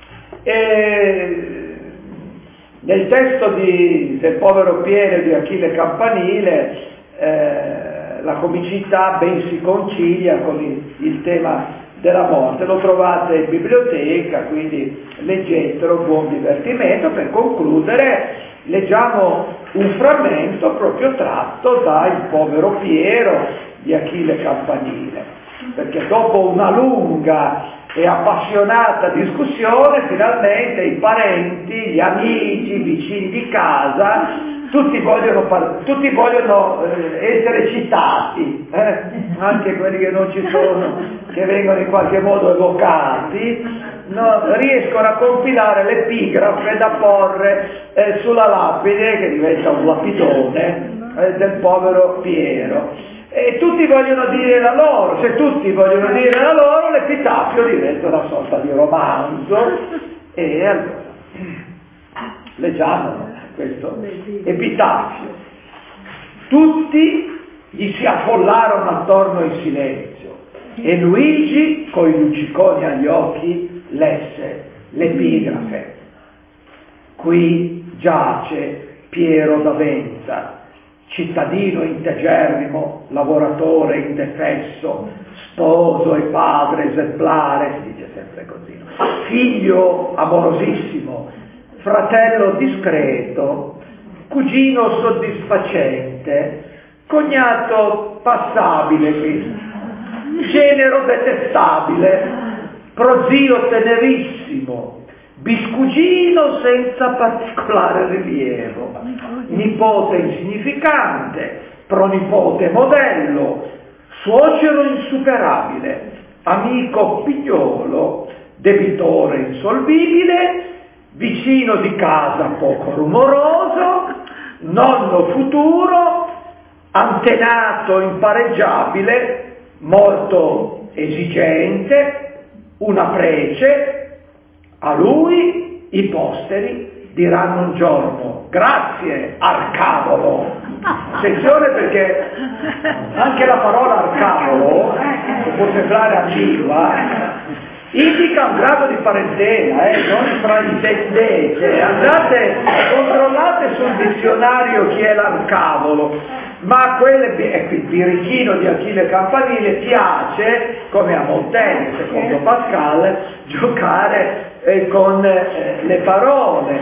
E nel testo del povero Piero di Achille Campanile la comicità ben si concilia con il tema della morte. Lo trovate in biblioteca, quindi leggetelo, buon divertimento. Per concludere leggiamo un frammento proprio tratto da Il povero Piero di Achille Campanile, perché dopo una lunga e appassionata discussione finalmente i parenti, gli amici, i vicini di casa tutti vogliono essere citati, anche quelli che non ci sono, che vengono in qualche modo evocati, riescono a compilare l'epigrafe da porre sulla lapide, che diventa un lapidone, del povero Piero. E tutti vogliono dire la loro, se tutti vogliono dire la loro, l'epitafio diventa una sorta di romanzo. E allora leggiamo questo epitafio. Tutti gli si affollarono attorno in silenzio e Luigi, coi lucciconi agli occhi, lesse l'epigrafe. Qui giace Piero d'Avenza, cittadino integerrimo, lavoratore indefesso, sposo e padre esemplare, si dice sempre così, figlio amorosissimo, fratello discreto, cugino soddisfacente, cognato passabile, genero detestabile, prozio tenerissimo, biscugino senza particolare rilievo, nipote insignificante, pronipote modello, suocero insuperabile, amico pignolo, debitore insolvibile, vicino di casa poco rumoroso, nonno futuro, antenato impareggiabile, morto esigente, una prece, a lui i posteri diranno un giorno: grazie Arcavolo. Attenzione, perché anche la parola Arcavolo, che può sembrare ambigua, indica un grado di parentela, non fraintendete, andate, controllate sul dizionario chi è l'Arcavolo, ma il birichino di Achille Campanile piace, come a Montaigne, secondo Pascal, giocare con le parole.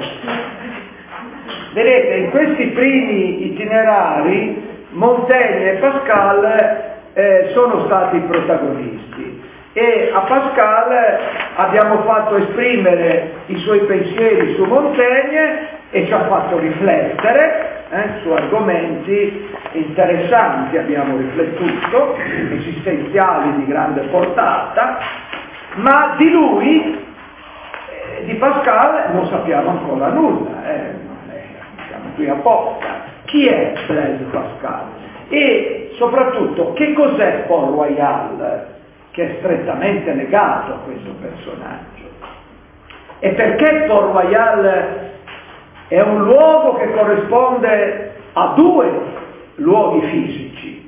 Vedete, in questi primi itinerari Montaigne e Pascal sono stati i protagonisti. E a Pascal abbiamo fatto esprimere i suoi pensieri su Montaigne e ci ha fatto riflettere su argomenti interessanti, abbiamo riflettuto, esistenziali di grande portata, ma di lui, di Pascal, non sappiamo ancora nulla, siamo qui apposta. Chi è Blaise Pascal? E soprattutto, che cos'è Port Royal, che è strettamente legato a questo personaggio? E perché Port Royal è un luogo che corrisponde a due luoghi fisici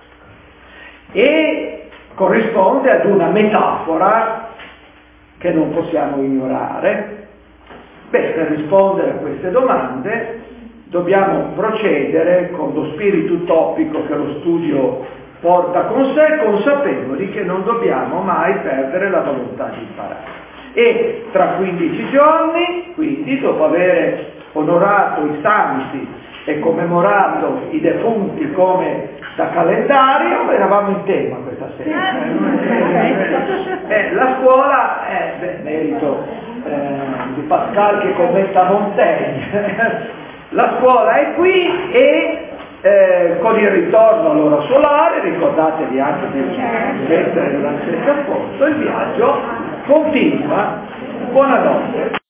e corrisponde ad una metafora che non possiamo ignorare? Per rispondere a queste domande dobbiamo procedere con lo spirito utopico che lo studio porta con sé, consapevoli che non dobbiamo mai perdere la volontà di imparare. E tra 15 giorni, quindi, dopo aver onorato i santi e commemorato i defunti come da calendario, eravamo in tema questa sera. La scuola è merito di Pascal che commenta Montaigne. La scuola è qui e con il ritorno all'ora solare, ricordatevi anche di mettere durante il trasporto, il viaggio continua. Buonanotte.